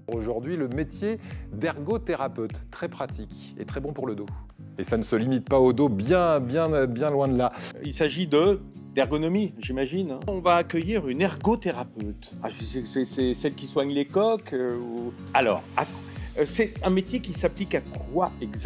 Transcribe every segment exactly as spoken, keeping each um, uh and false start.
Aujourd'hui, le métier d'ergothérapeute, très pratique et très bon pour le dos. Et ça ne se limite pas au dos, bien, bien, bien loin de là. Il s'agit de d'ergonomie, j'imagine. On va accueillir une ergothérapeute. Ah, c'est, c'est, c'est celle qui soigne les coqs euh, ou... Alors, à... c'est un métier qui s'applique à quoi exactement ?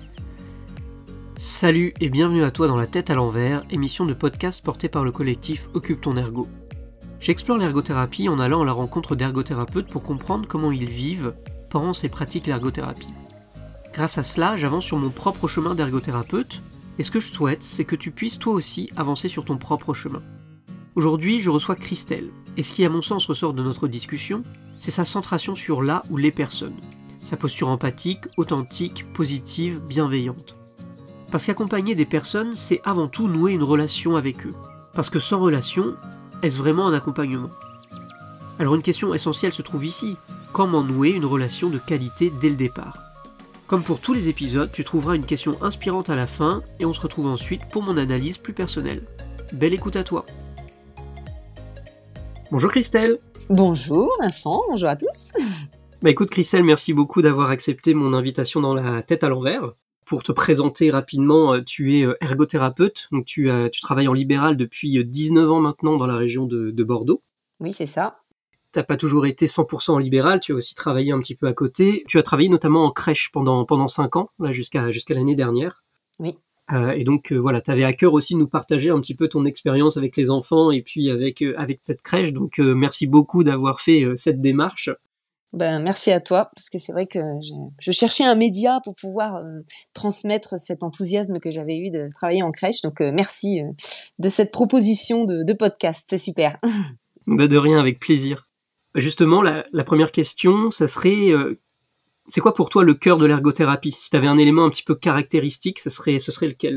Salut et bienvenue à toi dans La Tête à l'envers, émission de podcast portée par le collectif Occupe ton ergo. J'explore l'ergothérapie en allant à la rencontre d'ergothérapeutes pour comprendre comment ils vivent, pensent et pratiquent l'ergothérapie. Grâce à cela, j'avance sur mon propre chemin d'ergothérapeute, et ce que je souhaite, c'est que tu puisses toi aussi avancer sur ton propre chemin. Aujourd'hui, je reçois Christelle, et ce qui à mon sens ressort de notre discussion, c'est sa centration sur la ou les personnes, sa posture empathique, authentique, positive, bienveillante. Parce qu'accompagner des personnes, c'est avant tout nouer une relation avec eux. Parce que sans relation, est-ce vraiment un accompagnement ? Alors une question essentielle se trouve ici. Comment nouer une relation de qualité dès le départ ? Comme pour tous les épisodes, tu trouveras une question inspirante à la fin et on se retrouve ensuite pour mon analyse plus personnelle. Belle écoute à toi. Bonjour Christelle. Bonjour Vincent, bonjour à tous. Bah écoute Christelle, merci beaucoup d'avoir accepté mon invitation dans La Tête à l'envers. Pour te présenter rapidement, tu es ergothérapeute, donc tu, as, tu travailles en libéral depuis dix-neuf ans maintenant dans la région de, de Bordeaux. Oui, c'est ça. Tu n'as pas toujours été cent pour cent en libéral, tu as aussi travaillé un petit peu à côté. Tu as travaillé notamment en crèche pendant, pendant cinq ans, là, jusqu'à, jusqu'à l'année dernière. Oui. Euh, et donc euh, voilà, tu avais à cœur aussi de nous partager un petit peu ton expérience avec les enfants et puis avec, euh, avec cette crèche. Donc euh, merci beaucoup d'avoir fait euh, cette démarche. Ben, merci à toi, parce que c'est vrai que je, je cherchais un média pour pouvoir euh, transmettre cet enthousiasme que j'avais eu de travailler en crèche. Donc, euh, merci euh, de cette proposition de, de podcast, c'est super. Bah de rien, avec plaisir. Justement, la, la première question, ça serait, euh, c'est quoi pour toi le cœur de l'ergothérapie ? Si tu avais un élément un petit peu caractéristique, ce serait, ce serait lequel ?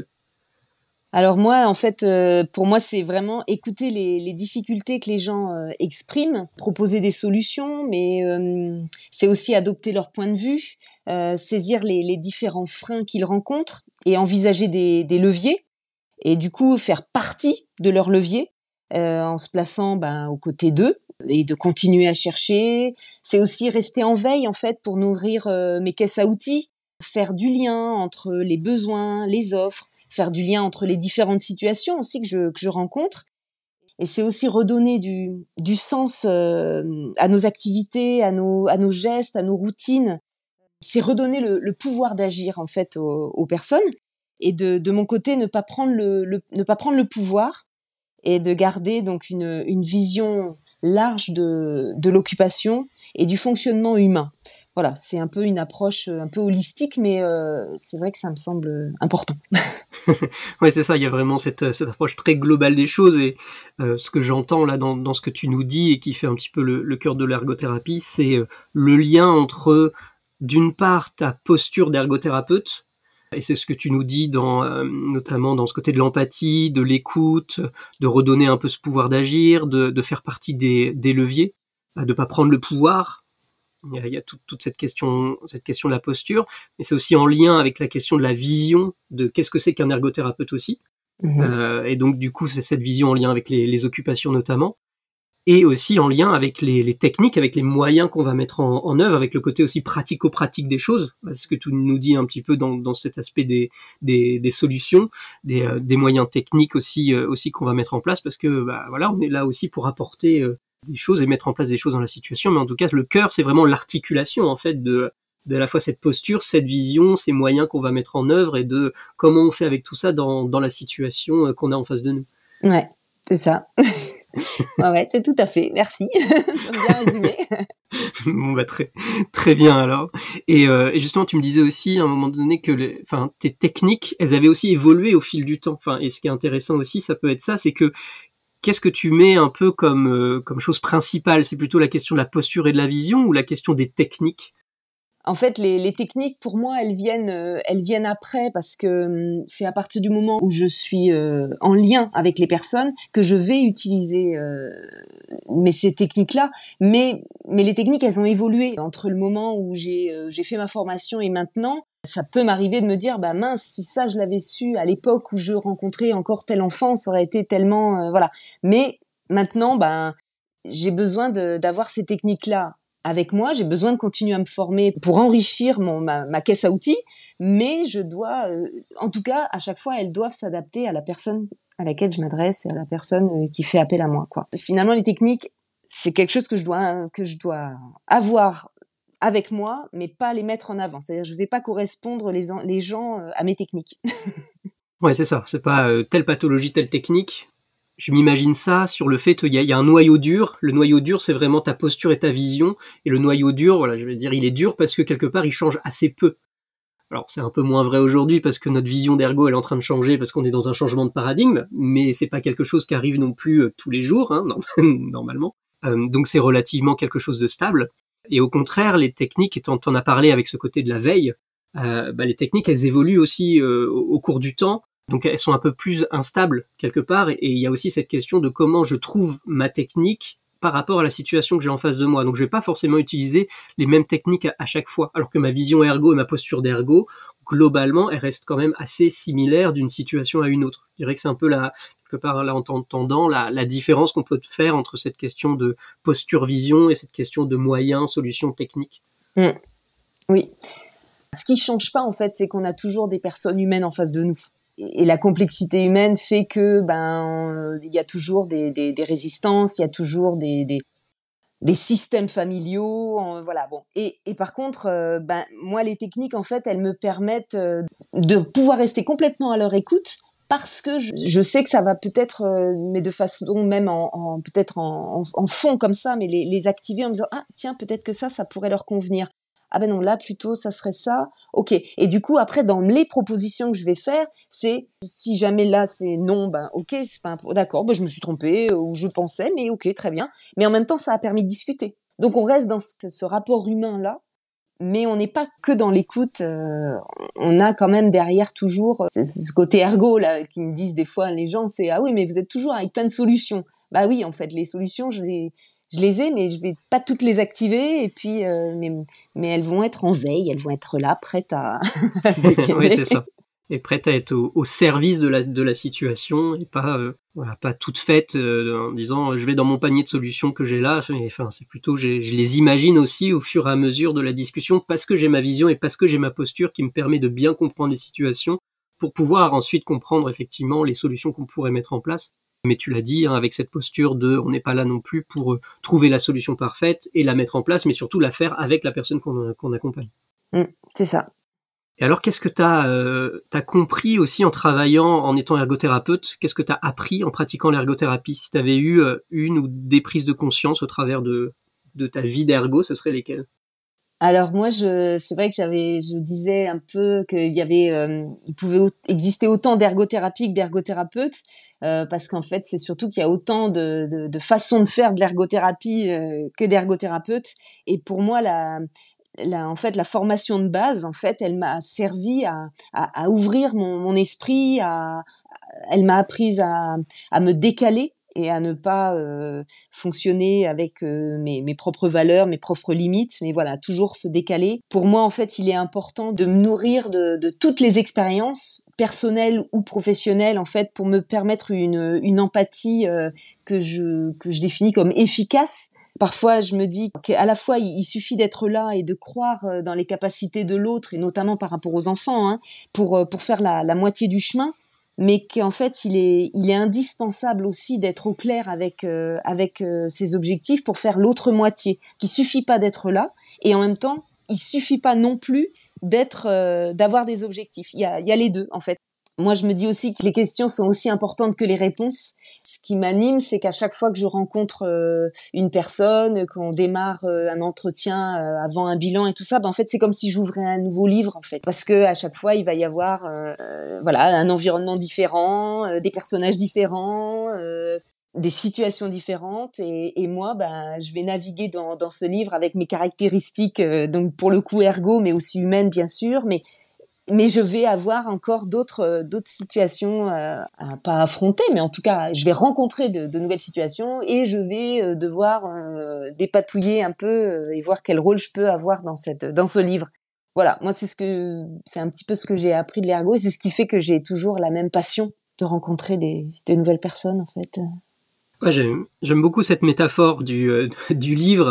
Alors moi, en fait, euh, pour moi, c'est vraiment écouter les, les difficultés que les gens euh, expriment, proposer des solutions, mais euh, c'est aussi adopter leur point de vue, euh, saisir les, les différents freins qu'ils rencontrent et envisager des, des leviers, et du coup faire partie de leurs leviers euh, en se plaçant ben, aux côtés d'eux et de continuer à chercher. C'est aussi rester en veille, en fait, pour nourrir euh, mes caisses à outils, faire du lien entre les besoins, les offres, faire du lien entre les différentes situations aussi que je, que je rencontre. Et c'est aussi redonner du, du sens euh, à nos activités, à nos, à nos gestes, à nos routines. C'est redonner le, le pouvoir d'agir en fait aux, aux personnes. Et de, de mon côté, ne pas prendre le, le, ne pas prendre le pouvoir et de garder donc une, une vision large de, de l'occupation et du fonctionnement humain. Voilà, c'est un peu une approche un peu holistique, mais euh, c'est vrai que ça me semble important. Ouais, c'est ça, il y a vraiment cette, cette approche très globale des choses et euh, ce que j'entends là dans, dans ce que tu nous dis et qui fait un petit peu le, le cœur de l'ergothérapie, c'est euh, le lien entre, d'une part, ta posture d'ergothérapeute, et c'est ce que tu nous dis dans, euh, notamment dans ce côté de l'empathie, de l'écoute, de redonner un peu ce pouvoir d'agir, de, de faire partie des, des leviers, de pas prendre le pouvoir. Il y a, il y a tout, toute cette question, cette question de la posture, mais c'est aussi en lien avec la question de la vision de qu'est-ce que c'est qu'un ergothérapeute aussi. Mmh. Euh, et donc du coup, c'est cette vision en lien avec les, les occupations notamment, et aussi en lien avec les, les techniques, avec les moyens qu'on va mettre en, en œuvre, avec le côté aussi pratico-pratique des choses, ce que tu nous dis un petit peu dans, dans cet aspect des, des, des solutions, des, euh, des moyens techniques aussi, euh, aussi qu'on va mettre en place, parce que bah, voilà, on est là aussi pour apporter euh, des choses et mettre en place des choses dans la situation, mais en tout cas, le cœur, c'est vraiment l'articulation en fait de, de à la fois cette posture, cette vision, ces moyens qu'on va mettre en œuvre et de comment on fait avec tout ça dans, dans la situation qu'on a en face de nous. Ouais, c'est ça. Ouais, ouais, c'est tout à fait. Merci. Bien résumé. Bon bah très très bien alors. Et, euh, et justement, tu me disais aussi à un moment donné que les, enfin tes techniques, elles avaient aussi évolué au fil du temps. Enfin, et ce qui est intéressant aussi, ça peut être ça, c'est que qu'est-ce que tu mets un peu comme euh, comme chose principale ? C'est plutôt la question de la posture et de la vision ou la question des techniques ? En fait, les, les techniques, pour moi, elles viennent, euh, elles viennent après parce que euh, c'est à partir du moment où je suis euh, en lien avec les personnes que je vais utiliser euh, mais ces techniques-là. Mais, mais les techniques, elles ont évolué entre le moment où j'ai, euh, j'ai fait ma formation et maintenant. Ça peut m'arriver de me dire, bah mince, si ça je l'avais su à l'époque où je rencontrais encore tel enfant, ça aurait été tellement, euh, voilà. Mais maintenant, bah j'ai besoin de, d'avoir ces techniques-là avec moi, j'ai besoin de continuer à me former pour enrichir mon, ma, ma caisse à outils, mais je dois, euh, en tout cas, à chaque fois, elles doivent s'adapter à la personne à laquelle je m'adresse et à la personne euh, qui fait appel à moi, quoi. Finalement, les techniques, c'est quelque chose que je dois, que je dois avoir avec moi, mais pas les mettre en avant. C'est-à-dire, je vais pas correspondre les, les gens euh, à mes techniques. Ouais, c'est ça. C'est pas euh, telle pathologie, telle technique. Je m'imagine ça sur le fait qu'il y, y a un noyau dur. Le noyau dur, c'est vraiment ta posture et ta vision. Et le noyau dur, voilà, je vais dire, il est dur parce que quelque part, il change assez peu. Alors, c'est un peu moins vrai aujourd'hui parce que notre vision d'ergo, elle est en train de changer parce qu'on est dans un changement de paradigme. Mais c'est pas quelque chose qui arrive non plus euh, tous les jours, hein, normalement. Euh, donc, c'est relativement quelque chose de stable. Et au contraire, les techniques, et t'en, t'en as parlé avec ce côté de la veille, euh, bah, les techniques, elles évoluent aussi euh, au, au cours du temps. Donc elles sont un peu plus instables quelque part, et il y a aussi cette question de comment je trouve ma technique par rapport à la situation que j'ai en face de moi. Donc je vais pas forcément utiliser les mêmes techniques à, à chaque fois, alors que ma vision ergo et ma posture d'ergo, globalement, elles restent quand même assez similaires d'une situation à une autre. Je dirais que c'est un peu la, quelque part là en t'entendant, la, la différence qu'on peut faire entre cette question de posture-vision et cette question de moyens, solutions techniques. Mmh. Oui. Ce qui change pas en fait, c'est qu'on a toujours des personnes humaines en face de nous. Et la complexité humaine fait que ben il y a toujours des, des, des résistances, il y a toujours des, des, des systèmes familiaux, euh, voilà bon. Et, et par contre, euh, ben moi les techniques en fait, elles me permettent euh, de pouvoir rester complètement à leur écoute parce que je, je sais que ça va peut-être, euh, mais de façon même en, en peut-être en, en, en fond comme ça, mais les, les activer en me disant ah tiens peut-être que ça ça pourrait leur convenir. Ah ben non, là plutôt ça serait ça. Ok. Et du coup après dans les propositions que je vais faire, c'est si jamais là c'est non, ben ok, c'est pas un... d'accord, ben je me suis trompée ou je pensais, mais ok très bien. Mais en même temps ça a permis de discuter. Donc on reste dans ce, ce rapport humain là, mais on n'est pas que dans l'écoute. Euh, on a quand même derrière toujours ce, ce côté ergo là qui me disent des fois les gens, c'est ah oui mais vous êtes toujours avec plein de solutions. Bah oui en fait les solutions je les Je les ai, mais je vais pas toutes les activer. Et puis, euh, mais, mais elles vont être en veille, elles vont être là, prêtes à. Oui, c'est ça. Et prêtes à être au, au service de la de la situation et pas euh, voilà, pas toutes faites euh, en disant je vais dans mon panier de solutions que j'ai là. Enfin, c'est plutôt j'ai, je les imagine aussi au fur et à mesure de la discussion parce que j'ai ma vision et parce que j'ai ma posture qui me permet de bien comprendre les situations pour pouvoir ensuite comprendre effectivement les solutions qu'on pourrait mettre en place. Mais tu l'as dit, hein, avec cette posture de on n'est pas là non plus pour euh, trouver la solution parfaite et la mettre en place, mais surtout la faire avec la personne qu'on, qu'on accompagne. Mmh, c'est ça. Et alors, qu'est-ce que tu as euh, t'as compris aussi en travaillant, en étant ergothérapeute? Qu'est-ce que tu as appris en pratiquant l'ergothérapie? Si tu avais eu euh, une ou des prises de conscience au travers de, de ta vie d'ergo, ce serait lesquelles? Alors moi, je, c'est vrai que j'avais, je disais un peu qu'il y avait, euh, il pouvait au- exister autant d'ergothérapie que d'ergothérapeutes, euh, parce qu'en fait, c'est surtout qu'il y a autant de, de, de façons de faire de l'ergothérapie euh, que d'ergothérapeutes. Et pour moi, la, la, en fait, la formation de base, en fait, elle m'a servi à, à, à ouvrir mon, mon esprit, à, elle m'a appris à, à me décaler et à ne pas euh, fonctionner avec euh, mes, mes propres valeurs, mes propres limites, mais voilà, toujours se décaler. Pour moi, en fait, il est important de me nourrir de, de toutes les expériences personnelles ou professionnelles, en fait, pour me permettre une, une empathie euh, que je que je définis comme efficace. Parfois, je me dis qu'à la fois, il suffit d'être là et de croire dans les capacités de l'autre, et notamment par rapport aux enfants, hein, pour pour faire la, la moitié du chemin, mais qu'en fait, il est il est indispensable aussi d'être au clair avec euh, avec euh, ses objectifs pour faire l'autre moitié. Qu'il suffit pas d'être là, et en même temps, il suffit pas non plus d'être euh, d'avoir des objectifs. Il y a il y a les deux en fait. Moi, je me dis aussi que les questions sont aussi importantes que les réponses. Ce qui m'anime, c'est qu'à chaque fois que je rencontre euh, une personne, qu'on démarre euh, un entretien euh, avant un bilan et tout ça, ben en fait, c'est comme si j'ouvrais un nouveau livre, en fait, parce que à chaque fois, il va y avoir, euh, voilà, un environnement différent, euh, des personnages différents, euh, des situations différentes, et, et moi, ben, je vais naviguer dans, dans ce livre avec mes caractéristiques, euh, donc pour le coup ergo, mais aussi humaines, bien sûr, mais mais je vais avoir encore d'autres d'autres situations euh, à pas affronter, mais en tout cas je vais rencontrer de, de nouvelles situations et je vais euh, devoir euh, dépatouiller un peu euh, et voir quel rôle je peux avoir dans cette dans ce livre. Voilà, moi c'est ce que c'est un petit peu ce que j'ai appris de l'ergo et c'est ce qui fait que j'ai toujours la même passion de rencontrer des, des nouvelles personnes en fait. Ouais, j'aime, j'aime beaucoup cette métaphore du, euh, du livre.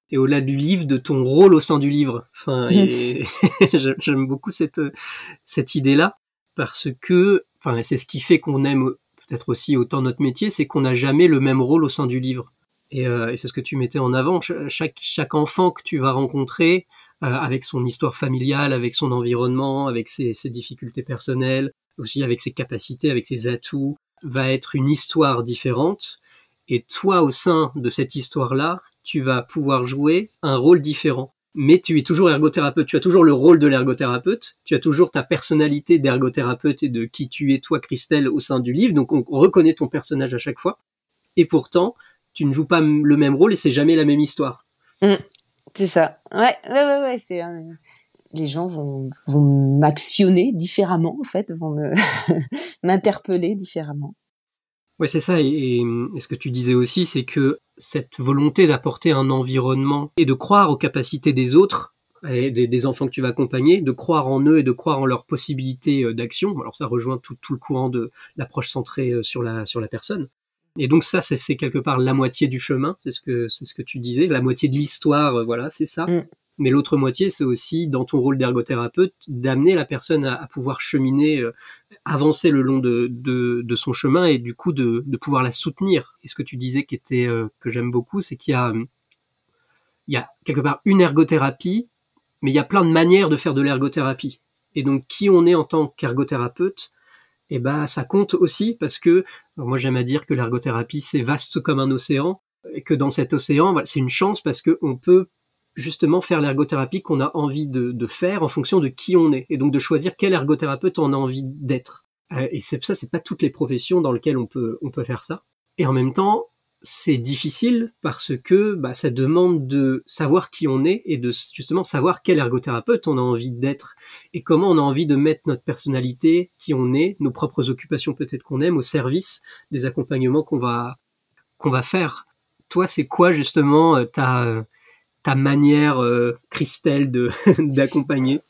et au-delà du livre, de ton rôle au sein du livre. Enfin, et j'aime beaucoup cette cette idée-là parce que, enfin, c'est ce qui fait qu'on aime peut-être aussi autant notre métier, c'est qu'on n'a jamais le même rôle au sein du livre. Et, euh, et c'est ce que tu mettais en avant. Chaque chaque enfant que tu vas rencontrer, euh, avec son histoire familiale, avec son environnement, avec ses, ses difficultés personnelles, aussi avec ses capacités, avec ses atouts, va être une histoire différente. Et toi, au sein de cette histoire-là, tu vas pouvoir jouer un rôle différent. Mais tu es toujours ergothérapeute, tu as toujours le rôle de l'ergothérapeute, tu as toujours ta personnalité d'ergothérapeute et de qui tu es, toi, Christelle, au sein du livre. Donc on reconnaît ton personnage à chaque fois. Et pourtant, tu ne joues pas le même rôle et c'est jamais la même histoire. Mmh, c'est ça. Ouais, ouais, ouais, ouais. C'est, euh, les gens vont, vont m'actionner différemment, en fait, vont me m'interpeller différemment. Ouais, c'est ça. Et, et, et ce que tu disais aussi, c'est que cette volonté d'apporter un environnement et de croire aux capacités des autres, et des, des enfants que tu vas accompagner, de croire en eux et de croire en leurs possibilités d'action. Alors ça rejoint tout, tout le courant de l'approche centrée sur la, sur la personne. Et donc ça, c'est, c'est quelque part la moitié du chemin, c'est ce que, c'est ce que tu disais, la moitié de l'histoire, voilà, c'est ça. Mm. Mais l'autre moitié, c'est aussi, dans ton rôle d'ergothérapeute, d'amener la personne à, à pouvoir cheminer, euh, avancer le long de, de, de son chemin et du coup de, de pouvoir la soutenir. Et ce que tu disais qui était, euh, que j'aime beaucoup, c'est qu'il y a, il y a quelque part une ergothérapie, mais il y a plein de manières de faire de l'ergothérapie. Et donc, qui on est en tant qu'ergothérapeute, eh ben, ça compte aussi parce que, moi j'aime à dire que l'ergothérapie c'est vaste comme un océan et que dans cet océan, c'est une chance parce que on peut justement faire l'ergothérapie qu'on a envie de, de faire en fonction de qui on est et donc de choisir quel ergothérapeute on a envie d'être. Et c'est ça, c'est pas toutes les professions dans lesquelles on peut on peut faire ça. Et en même temps, c'est difficile parce que bah, ça demande de savoir qui on est et de justement savoir quel ergothérapeute on a envie d'être et comment on a envie de mettre notre personnalité, qui on est, nos propres occupations peut-être qu'on aime, au service des accompagnements qu'on va qu'on va faire. Toi, c'est quoi justement ta ta manière, euh, Christelle, de d'accompagner?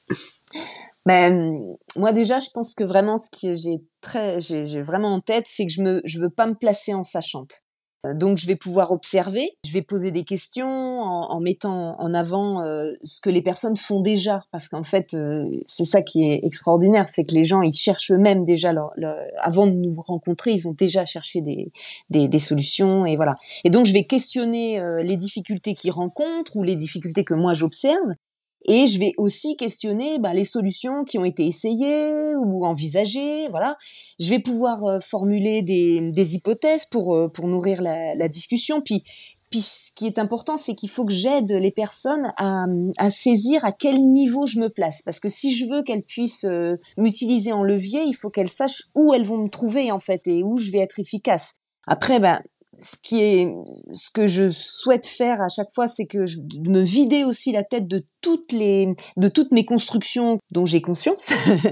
Ben, moi déjà, je pense que vraiment ce que j'ai très, j'ai, j'ai vraiment en tête, c'est que je me, je veux pas me placer en sachante. Donc je vais pouvoir observer, je vais poser des questions en, en mettant en avant euh, ce que les personnes font déjà, parce qu'en fait euh, c'est ça qui est extraordinaire, c'est que les gens ils cherchent eux-mêmes déjà leur, leur, avant de nous rencontrer, ils ont déjà cherché des, des, des solutions et voilà. Et donc je vais questionner euh, les difficultés qu'ils rencontrent ou les difficultés que moi j'observe. Et je vais aussi questionner bah, les solutions qui ont été essayées ou envisagées, voilà. Je vais pouvoir euh, formuler des, des hypothèses pour euh, pour nourrir la, la discussion. Puis puis ce qui est important, c'est qu'il faut que j'aide les personnes à, à saisir à quel niveau je me place. Parce que si je veux qu'elles puissent euh, m'utiliser en levier, il faut qu'elles sachent où elles vont me trouver en fait et où je vais être efficace. Après, ben ce qui est, ce que je souhaite faire à chaque fois, c'est que je, de me vider aussi la tête de toutes les, de toutes mes constructions dont j'ai conscience.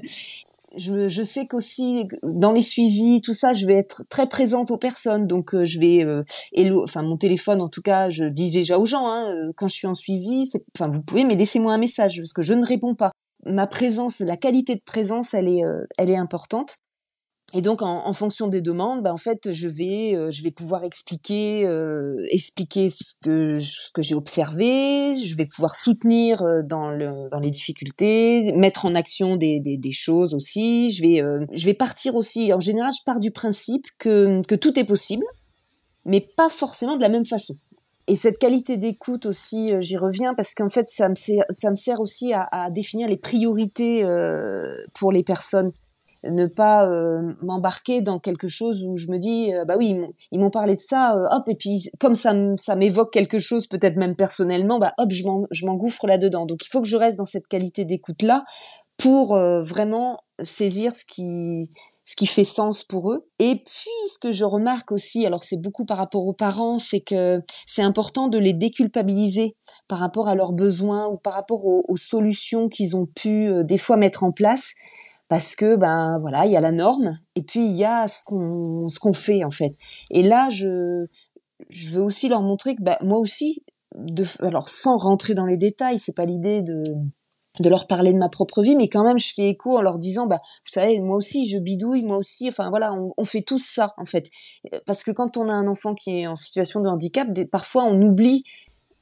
je, je sais qu'aussi dans les suivis, tout ça, je vais être très présente aux personnes. Donc euh, je vais, euh, hello, enfin mon téléphone en tout cas, je dis déjà aux gens, hein, quand je suis en suivi, c'est, enfin vous pouvez, mais laissez-moi un message parce que je ne réponds pas. Ma présence, la qualité de présence, elle est, euh, elle est importante. Et donc, en, en fonction des demandes, bah, en fait, je vais, euh, je vais pouvoir expliquer, euh, expliquer ce que, ce que j'ai observé. Je vais pouvoir soutenir euh, dans le, dans les difficultés, mettre en action des, des, des choses aussi. Je vais, euh, je vais partir aussi. En général, je pars du principe que, que tout est possible, mais pas forcément de la même façon. Et cette qualité d'écoute aussi, euh, j'y reviens parce qu'en fait, ça me sert, ça me sert aussi à, à définir les priorités euh, pour les personnes. Ne pas euh, m'embarquer dans quelque chose où je me dis euh, bah oui ils m'ont, ils m'ont parlé de ça euh, hop et puis comme ça ça m'évoque quelque chose peut-être même personnellement bah hop je m'en, je m'engouffre là-dedans. Donc il faut que je reste dans cette qualité d'écoute là pour euh, vraiment saisir ce qui ce qui fait sens pour eux. Et puis ce que je remarque aussi, alors c'est beaucoup par rapport aux parents, c'est que c'est important de les déculpabiliser par rapport à leurs besoins ou par rapport aux, aux solutions qu'ils ont pu euh, des fois mettre en place. Parce que ben voilà, il y a la norme et puis il y a ce qu'on ce qu'on fait en fait. Et là, je je veux aussi leur montrer que ben moi aussi, de, alors sans rentrer dans les détails, c'est pas l'idée de de leur parler de ma propre vie, mais quand même je fais écho en leur disant bah vous savez moi aussi je bidouille, moi aussi, enfin voilà, on, on fait tous ça en fait. Parce que quand on a un enfant qui est en situation de handicap, des, parfois on oublie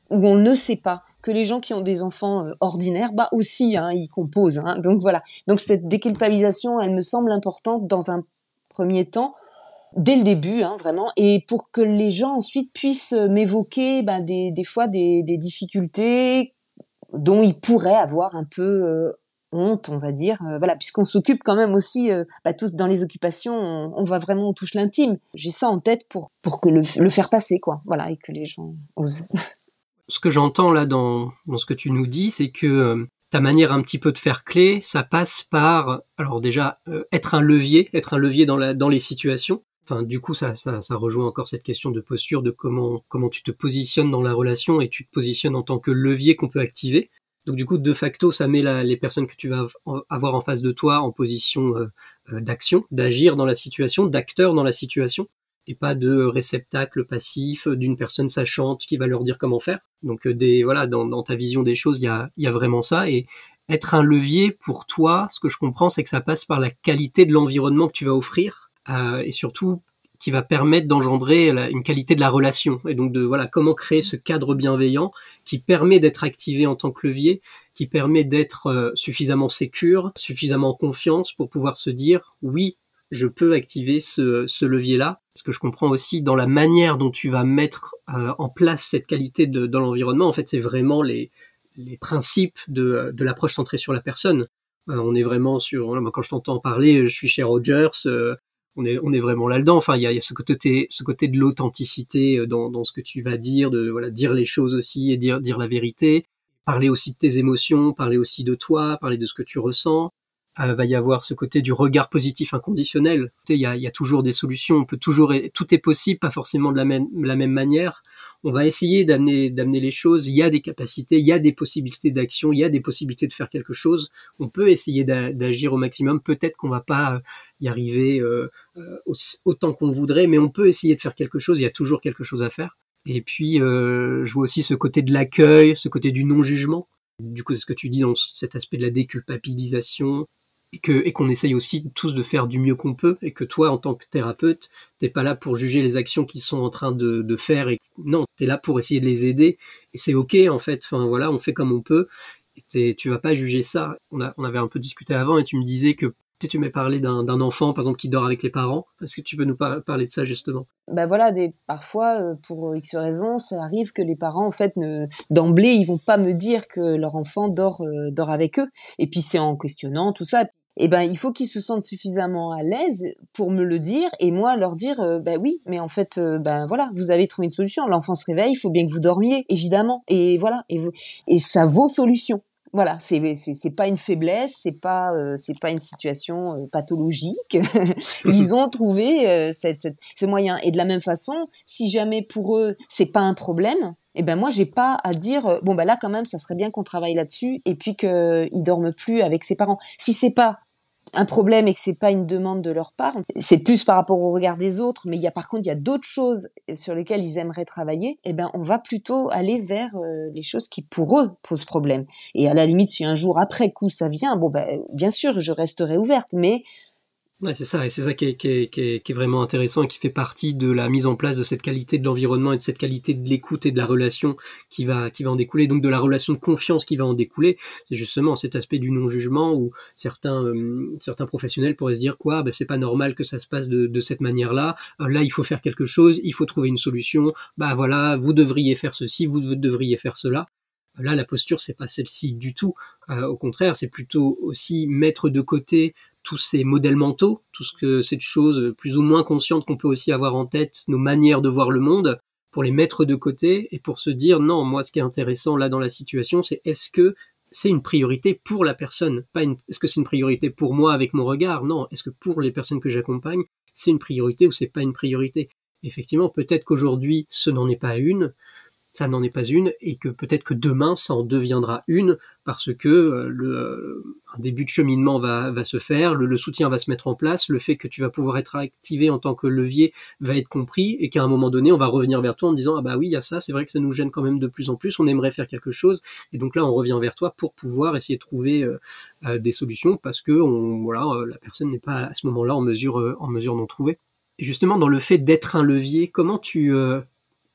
où on ne sait pas que les gens qui ont des enfants euh, ordinaires, bah aussi, hein, ils composent. Hein, donc voilà. Donc cette déculpabilisation, elle me semble importante dans un premier temps, dès le début, hein, vraiment, et pour que les gens ensuite puissent m'évoquer bah, des, des fois des, des difficultés dont ils pourraient avoir un peu euh, honte, on va dire. Euh, voilà, puisqu'on s'occupe quand même aussi, euh, bah, tous dans les occupations, on, on va vraiment, on touche l'intime. J'ai ça en tête pour, pour que le, le faire passer, quoi. Voilà, et que les gens osent. Ce que j'entends là dans, dans ce que tu nous dis, c'est que euh, ta manière un petit peu de faire clé, ça passe par, alors déjà, euh, être un levier, être un levier dans, la, dans les situations. Enfin, du coup, ça, ça, ça rejoint encore cette question de posture, de comment, comment tu te positionnes dans la relation et tu te positionnes en tant que levier qu'on peut activer. Donc du coup, de facto, ça met la, les personnes que tu vas avoir en face de toi en position euh, euh, d'action, d'agir dans la situation, d'acteur dans la situation, et pas de réceptacle passif d'une personne sachante qui va leur dire comment faire. Donc euh, des voilà, dans, dans ta vision des choses, il y a, y a vraiment ça. Et être un levier pour toi, ce que je comprends, c'est que ça passe par la qualité de l'environnement que tu vas offrir, euh, et surtout qui va permettre d'engendrer la, une qualité de la relation. Et donc de voilà, comment créer ce cadre bienveillant qui permet d'être activé en tant que levier, qui permet d'être euh, suffisamment sécure, suffisamment en confiance pour pouvoir se dire oui, je peux activer ce, ce levier-là. Ce que je comprends aussi dans la manière dont tu vas mettre euh, en place cette qualité de, dans l'environnement, en fait, c'est vraiment les, les principes de, de l'approche centrée sur la personne. Euh, on est vraiment sur, voilà, moi, quand je t'entends parler, je suis chez Rogers, euh, on est, on est vraiment là-dedans. Enfin, il y a, il y a ce côté, ce côté de l'authenticité dans, dans ce que tu vas dire, de voilà, dire les choses aussi et dire, dire la vérité, parler aussi de tes émotions, parler aussi de toi, parler de ce que tu ressens. Euh, va y avoir ce côté du regard positif inconditionnel. Il y a, il y a toujours des solutions, on peut toujours, tout est possible, pas forcément de la même, la même manière. On va essayer d'amener, d'amener les choses. Il y a des capacités, il y a des possibilités d'action, il y a des possibilités de faire quelque chose. On peut essayer d'agir au maximum. Peut-être qu'on va pas y arriver euh, autant qu'on voudrait, mais on peut essayer de faire quelque chose. Il y a toujours quelque chose à faire. Et puis, euh, je vois aussi ce côté de l'accueil, ce côté du non-jugement. Du coup, c'est ce que tu dis dans cet aspect de la déculpabilisation. Et que et qu'on essaye aussi tous de faire du mieux qu'on peut, et que toi, en tant que thérapeute, t'es pas là pour juger les actions qu'ils sont en train de, de faire, et non, t'es là pour essayer de les aider, et c'est ok en fait. Enfin voilà, on fait comme on peut, et tu vas pas juger ça. On, a, on avait un peu discuté avant, et tu me disais que tu m'as parlé d'un, d'un enfant, par exemple, qui dort avec les parents. Est-ce que tu peux nous par- parler de ça justement? Ben voilà, des, parfois, euh, pour X raisons, ça arrive que les parents, en fait, ne, d'emblée, ils vont pas me dire que leur enfant dort, euh, dort avec eux. Et puis c'est en questionnant tout ça. Eh ben, il faut qu'ils se sentent suffisamment à l'aise pour me le dire et moi leur dire, euh, ben oui, mais en fait, euh, ben voilà, vous avez trouvé une solution. L'enfant se réveille, il faut bien que vous dormiez, évidemment. Et voilà, et, vous, et ça vaut solution. Voilà, c'est c'est c'est pas une faiblesse, c'est pas euh, c'est pas une situation euh, pathologique. Ils ont trouvé euh, cette, cette ce moyen. Et de la même façon, si jamais pour eux c'est pas un problème, eh ben moi j'ai pas à dire euh, bon ben là quand même ça serait bien qu'on travaille là-dessus et puis que ils dorment plus avec ses parents. Si c'est pas un problème et que c'est pas une demande de leur part, c'est plus par rapport au regard des autres, mais il y a par contre il y a d'autres choses sur lesquelles ils aimeraient travailler, et ben on va plutôt aller vers euh, les choses qui pour eux posent problème. Et à la limite si un jour après coup ça vient, bon ben bien sûr je resterai ouverte, mais ouais, c'est ça, et c'est ça qui est, qui, est, qui, est, qui est vraiment intéressant et qui fait partie de la mise en place de cette qualité de l'environnement et de cette qualité de l'écoute et de la relation qui va, qui va en découler, donc de la relation de confiance qui va en découler. C'est justement cet aspect du non-jugement où certains, euh, certains professionnels pourraient se dire quoi, ben c'est pas normal que ça se passe de, de cette manière-là. Euh, là, il faut faire quelque chose, il faut trouver une solution. Bah voilà, vous devriez faire ceci, vous devriez faire cela. Là, la posture, c'est pas celle-ci du tout. Euh, au contraire, c'est plutôt aussi mettre de côté tous ces modèles mentaux, tout ce que cette chose plus ou moins consciente qu'on peut aussi avoir en tête, nos manières de voir le monde, pour les mettre de côté et pour se dire non, moi ce qui est intéressant là dans la situation, c'est est-ce que c'est une priorité pour la personne, pas une, est-ce que c'est une priorité pour moi avec mon regard, non, est-ce que pour les personnes que j'accompagne, c'est une priorité ou c'est pas une priorité. Effectivement, peut-être qu'aujourd'hui ce n'en est pas une, ça n'en est pas une, et que peut-être que demain, ça en deviendra une, parce que euh, le, euh, un début de cheminement va, va se faire, le, le soutien va se mettre en place, le fait que tu vas pouvoir être activé en tant que levier va être compris, et qu'à un moment donné, on va revenir vers toi en disant « Ah bah oui, il y a ça, c'est vrai que ça nous gêne quand même de plus en plus, on aimerait faire quelque chose », et donc là, on revient vers toi pour pouvoir essayer de trouver euh, euh, des solutions, parce que on, voilà, euh, la personne n'est pas à ce moment-là en mesure, euh, en mesure d'en trouver. Et justement, dans le fait d'être un levier, comment tu... Euh,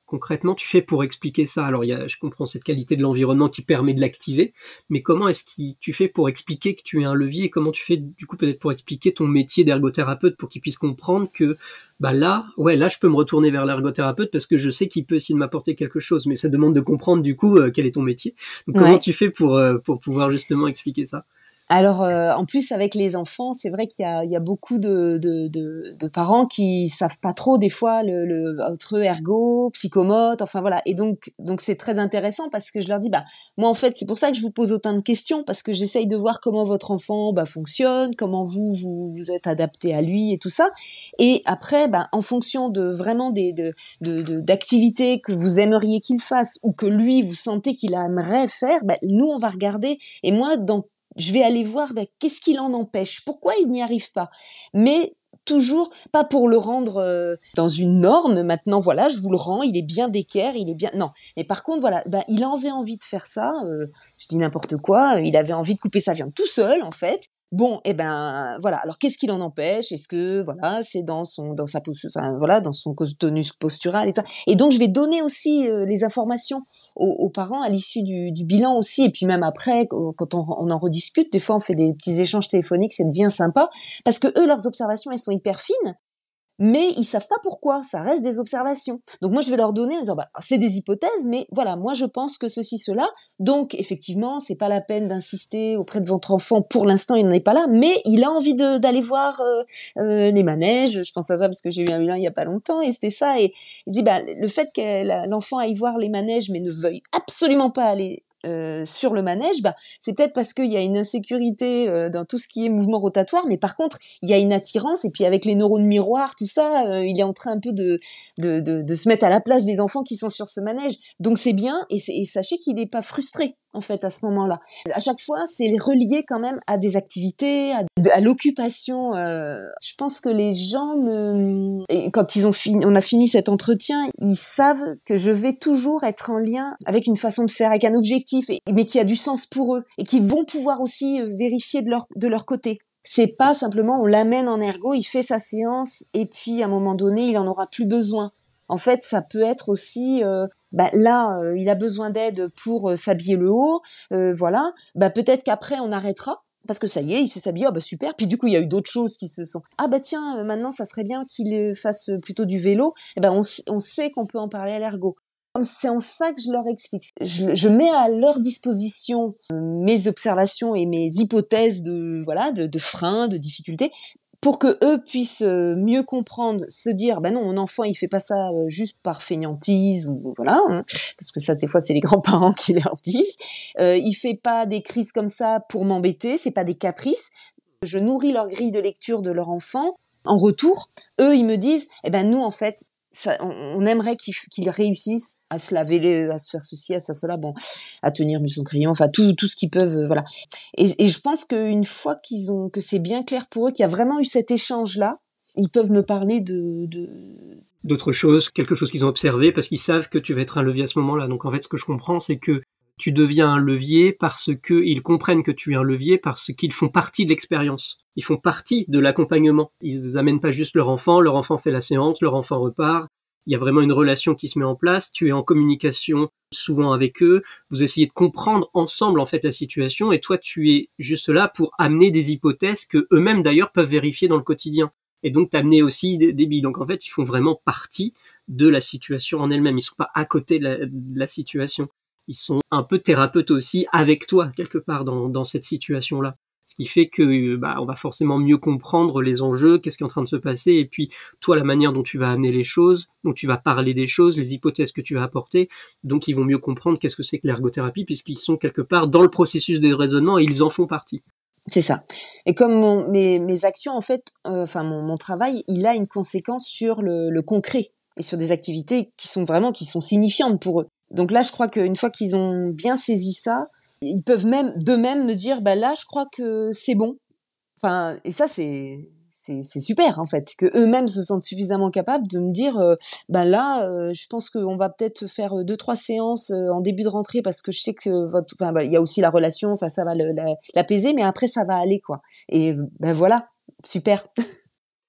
concrètement tu fais pour expliquer ça? Alors, il y a, je comprends cette qualité de l'environnement qui permet de l'activer, mais comment est-ce que tu fais pour expliquer que tu es un levier et comment tu fais du coup peut-être pour expliquer ton métier d'ergothérapeute pour qu'ils puissent comprendre que bah là, ouais, là je peux me retourner vers l'ergothérapeute parce que je sais qu'il peut essayer de m'apporter quelque chose, mais ça demande de comprendre du coup euh, quel est ton métier. Donc comment Ouais. tu fais pour euh, pour pouvoir justement expliquer ça? Alors, euh, en plus, avec les enfants, c'est vrai qu'il y a, il y a beaucoup de, de, de, de parents qui savent pas trop, des fois, le, le, entre eux, ergo, psychomote, enfin voilà. Et donc, donc c'est très intéressant parce que je leur dis, bah, moi, en fait, c'est pour ça que je vous pose autant de questions, parce que j'essaye de voir comment votre enfant, bah, fonctionne, comment vous, vous, vous êtes adapté à lui et tout ça. Et après, bah, en fonction de vraiment des, de, de, de, d'activités que vous aimeriez qu'il fasse ou que lui, vous sentez qu'il aimerait faire, bah, nous, on va regarder. Et moi, dans je vais aller voir ben, qu'est-ce qui l'en empêche, pourquoi il n'y arrive pas. Mais toujours, pas pour le rendre euh, dans une norme, maintenant, voilà, je vous le rends, il est bien d'équerre, il est bien... Non, mais par contre, voilà, ben, il avait envie de faire ça, euh, je dis n'importe quoi, il avait envie de couper sa viande tout seul, en fait. Bon, eh ben, voilà. Alors, qu'est-ce qui l'en empêche? Est-ce que, voilà, c'est dans son, dans sa posture, enfin, voilà, dans son tonus postural et tout ça. Et donc, je vais donner aussi euh, les informations aux, aux parents à l'issue du, du bilan aussi. Et puis même après, quand on, on en rediscute, des fois, on fait des petits échanges téléphoniques, c'est bien sympa. Parce que eux, leurs observations, elles sont hyper fines. Mais ils savent pas pourquoi, ça reste des observations. Donc moi je vais leur donner en disant bah c'est des hypothèses, mais voilà, moi je pense que ceci cela. Donc effectivement, c'est pas la peine d'insister auprès de votre enfant. Pour l'instant, il n'en est pas là, mais il a envie de, d'aller voir euh, euh, les manèges. Je pense à ça parce que j'ai eu un bilan il y a pas longtemps et c'était ça. Et je dis bah le fait que l'enfant aille voir les manèges, mais ne veuille absolument pas aller Euh, sur le manège, bah, c'est peut-être parce qu'il y a une insécurité euh, dans tout ce qui est mouvement rotatoire, mais par contre, il y a une attirance, et puis avec les neurones miroirs, tout ça, euh, il est en train un peu de, de, de, de se mettre à la place des enfants qui sont sur ce manège. Donc c'est bien, et, c'est, et sachez qu'il n'est pas frustré, en fait, à ce moment-là. À chaque fois, c'est relié quand même à des activités, à, à l'occupation. Euh, je pense que les gens, me, et quand ils ont fini, on a fini cet entretien, ils savent que je vais toujours être en lien avec une façon de faire, avec un objectif, et, mais qui a du sens pour eux, et qui vont pouvoir aussi vérifier de leur, de leur côté. C'est pas simplement on l'amène en ergo, il fait sa séance, et puis à un moment donné, il en aura plus besoin. En fait, ça peut être aussi... Euh, bah là, euh, il a besoin d'aide pour euh, s'habiller le haut, euh, voilà. Bah peut-être qu'après on arrêtera parce que ça y est, il s'est habillé, ah bah super. Puis du coup, il y a eu d'autres choses qui se sont. Ah bah tiens, euh, maintenant ça serait bien qu'il fasse plutôt du vélo. Et ben on, on sait qu'on peut en parler à l'ergo. C'est en ça que je leur explique. Je, je mets à leur disposition euh, mes observations et mes hypothèses de voilà de, de freins, de difficultés, pour que eux puissent mieux comprendre, se dire ben non, mon enfant il fait pas ça juste par fainéantise ou voilà, hein, parce que ça des fois c'est les grands-parents qui leur disent. Euh, il fait pas des crises comme ça pour m'embêter, c'est pas des caprices. Je nourris leur grille de lecture de leur enfant. En retour, eux ils me disent eh ben nous en fait ça, on, on aimerait qu'ils, qu'ils réussissent à se laver les, à se faire ceci, à ça, cela, bon, à tenir son crayon, enfin tout, tout ce qu'ils peuvent, euh, voilà. Et, et je pense qu'une fois qu'ils ont, que c'est bien clair pour eux, qu'il y a vraiment eu cet échange-là, ils peuvent me parler de, de... d'autres choses, quelque chose qu'ils ont observé, parce qu'ils savent que tu vas être un levier à ce moment-là. Donc en fait, ce que je comprends, c'est que tu deviens un levier parce qu'ils comprennent que tu es un levier, parce qu'ils font partie de l'expérience. Ils font partie de l'accompagnement. Ils amènent pas juste leur enfant, leur enfant fait la séance, leur enfant repart. Il y a vraiment une relation qui se met en place. Tu es en communication souvent avec eux. Vous essayez de comprendre ensemble en fait la situation, et toi tu es juste là pour amener des hypothèses que eux-mêmes d'ailleurs peuvent vérifier dans le quotidien. Et donc t'amener aussi des, des billes. Donc en fait, ils font vraiment partie de la situation en elle-même. Ils sont pas à côté de la, de la situation. Ils sont un peu thérapeutes aussi avec toi quelque part dans, dans cette situation-là. Ce qui fait que bah, on va forcément mieux comprendre les enjeux, qu'est-ce qui est en train de se passer, et puis toi, la manière dont tu vas amener les choses, dont tu vas parler des choses, les hypothèses que tu vas apporter. Donc ils vont mieux comprendre qu'est-ce que c'est que l'ergothérapie, puisqu'ils sont quelque part dans le processus de raisonnement et ils en font partie. C'est ça. Et comme mon, mes, mes actions, en fait, euh, enfin mon, mon travail, il a une conséquence sur le, le concret et sur des activités qui sont vraiment qui sont signifiantes pour eux. Donc là, je crois qu'une fois qu'ils ont bien saisi ça, ils peuvent même d'eux-mêmes me dire, bah là, je crois que c'est bon. Enfin, et ça, c'est c'est, c'est super en fait, que eux-mêmes se sentent suffisamment capables de me dire, euh, bah là, euh, je pense qu'on va peut-être faire deux trois séances euh, en début de rentrée parce que je sais que votre, enfin, bah, il y a aussi la relation, enfin ça va le, la, l'apaiser, mais après ça va aller quoi. Et ben voilà, super.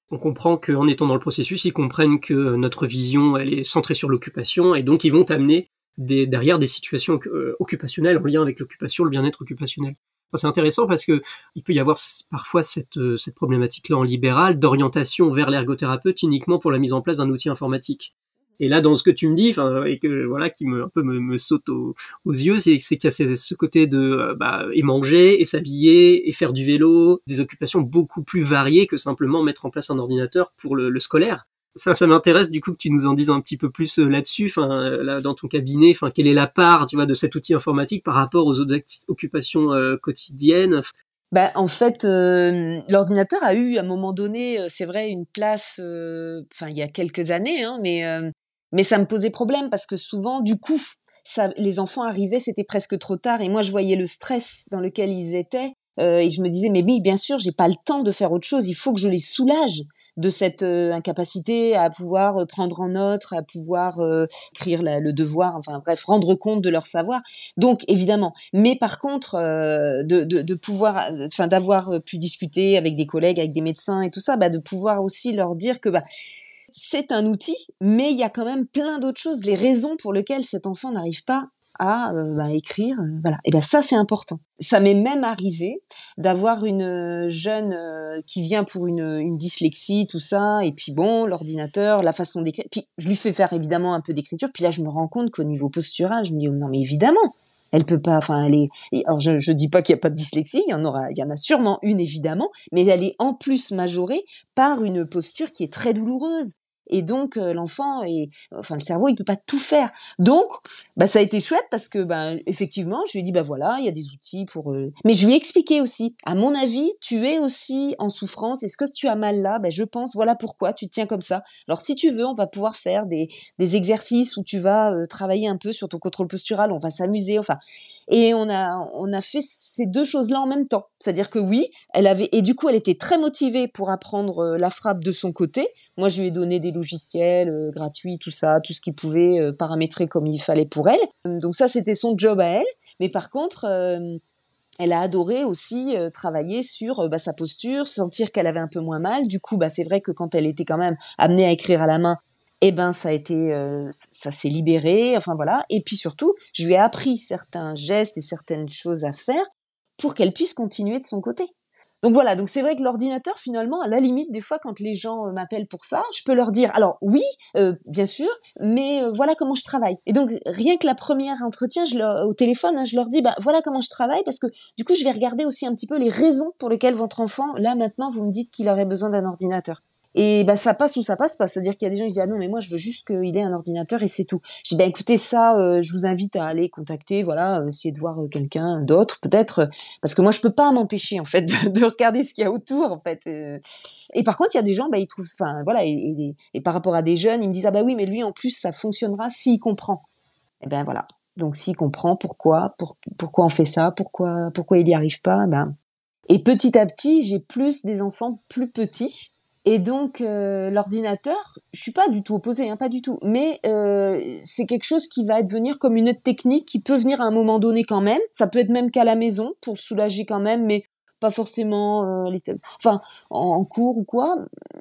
On comprend qu'en étant dans le processus, ils comprennent que notre vision, elle est centrée sur l'occupation, et donc ils vont t'amener des, derrière des situations euh, occupationnelles en lien avec l'occupation, le bien-être occupationnel. Enfin, c'est intéressant parce que il peut y avoir parfois cette, euh, cette problématique-là en libéral d'orientation vers l'ergothérapeute uniquement pour la mise en place d'un outil informatique. Et là, dans ce que tu me dis, enfin, et que voilà, qui me un peu me, me saute aux, aux yeux, c'est, c'est qu'il y a ce, ce côté de euh, bah, et manger, et s'habiller, et faire du vélo, des occupations beaucoup plus variées que simplement mettre en place un ordinateur pour le, le scolaire. Enfin, ça m'intéresse du coup que tu nous en dises un petit peu plus euh, là-dessus. Enfin, là dans ton cabinet, enfin, quelle est la part, tu vois, de cet outil informatique par rapport aux autres acti- occupations euh, quotidiennes? Bah, en fait, euh, l'ordinateur a eu à un moment donné, euh, c'est vrai, une place, euh, enfin il y a quelques années, hein, mais euh, mais ça me posait problème parce que souvent, du coup, ça, les enfants arrivaient, c'était presque trop tard, et moi je voyais le stress dans lequel ils étaient, euh, et je me disais mais oui, bien sûr, j'ai pas le temps de faire autre chose, il faut que je les soulage de cette euh, incapacité à pouvoir euh, prendre en note, à pouvoir euh, écrire la, le devoir, enfin bref, rendre compte de leur savoir. Donc évidemment, mais par contre, euh, de, de, de pouvoir, enfin d'avoir pu discuter avec des collègues, avec des médecins et tout ça, bah, de pouvoir aussi leur dire que bah, c'est un outil, mais il y a quand même plein d'autres choses, les raisons pour lesquelles cet enfant n'arrive pas à euh, bah, écrire, euh, voilà. Et ben ça c'est important. Ça m'est même arrivé d'avoir une jeune euh, qui vient pour une, une dyslexie, tout ça, et puis bon, l'ordinateur, la façon d'écrire, puis je lui fais faire évidemment un peu d'écriture, puis là je me rends compte qu'au niveau postural, je me dis oh, non mais évidemment, elle peut pas, enfin elle est, alors je, je dis pas qu'il y a pas de dyslexie, il y en aura, il y en a sûrement une évidemment, mais elle est en plus majorée par une posture qui est très douloureuse. Et donc euh, l'enfant et enfin le cerveau il peut pas tout faire. Donc bah ça a été chouette parce que bah effectivement je lui ai dit bah voilà il y a des outils pour euh... mais je lui ai expliqué aussi à mon avis tu es aussi en souffrance, est-ce que tu as mal là, bah je pense voilà pourquoi tu te tiens comme ça. Alors si tu veux on va pouvoir faire des des exercices où tu vas euh, travailler un peu sur ton contrôle postural, on va s'amuser, enfin. Et on a on a fait ces deux choses-là en même temps. C'est-à-dire que oui, elle avait et du coup elle était très motivée pour apprendre euh, la frappe de son côté. Moi je lui ai donné des logiciels euh, gratuits, tout ça, tout ce qu'il pouvait euh, paramétrer comme il fallait pour elle. Donc ça c'était son job à elle. Mais par contre euh, elle a adoré aussi euh, travailler sur euh, bah, sa posture, sentir qu'elle avait un peu moins mal. Du coup, bah, c'est vrai que quand elle était quand même amenée à écrire à la main, eh ben ça a été, euh, ça s'est libéré. Enfin voilà. Et puis surtout, je lui ai appris certains gestes et certaines choses à faire pour qu'elle puisse continuer de son côté. Donc voilà, donc c'est vrai que l'ordinateur, finalement, à la limite, des fois, quand les gens euh, m'appellent pour ça, je peux leur dire, alors oui, euh, bien sûr, mais euh, voilà comment je travaille. Et donc, rien que la première entretien, je leur, au téléphone, hein, je leur dis, bah voilà comment je travaille, parce que du coup, je vais regarder aussi un petit peu les raisons pour lesquelles votre enfant, là maintenant, vous me dites qu'il aurait besoin d'un ordinateur. Et bah ça passe ou ça passe pas, c'est-à-dire qu'il y a des gens qui disent ah non mais moi je veux juste qu'il ait un ordinateur et c'est tout. Je dis bah écoutez ça, euh, je vous invite à aller contacter, voilà, euh, essayer de voir euh, quelqu'un d'autre peut-être, euh, parce que moi je peux pas m'empêcher en fait de, de regarder ce qu'il y a autour en fait. Euh. Et par contre il y a des gens bah ils trouvent, enfin voilà, et, et, et par rapport à des jeunes ils me disent ah bah oui mais lui en plus ça fonctionnera s'il comprend. Et ben voilà, donc s'il comprend pourquoi, pour, pourquoi on fait ça, pourquoi pourquoi il y arrive pas, ben. Et petit à petit j'ai plus des enfants plus petits. Et donc euh, l'ordinateur, je suis pas du tout opposée, hein, pas du tout, mais euh, c'est quelque chose qui va devenir comme une aide technique qui peut venir à un moment donné quand même. Ça peut être même qu'à la maison pour soulager quand même, mais pas forcément, euh, les... enfin en, en cours ou quoi.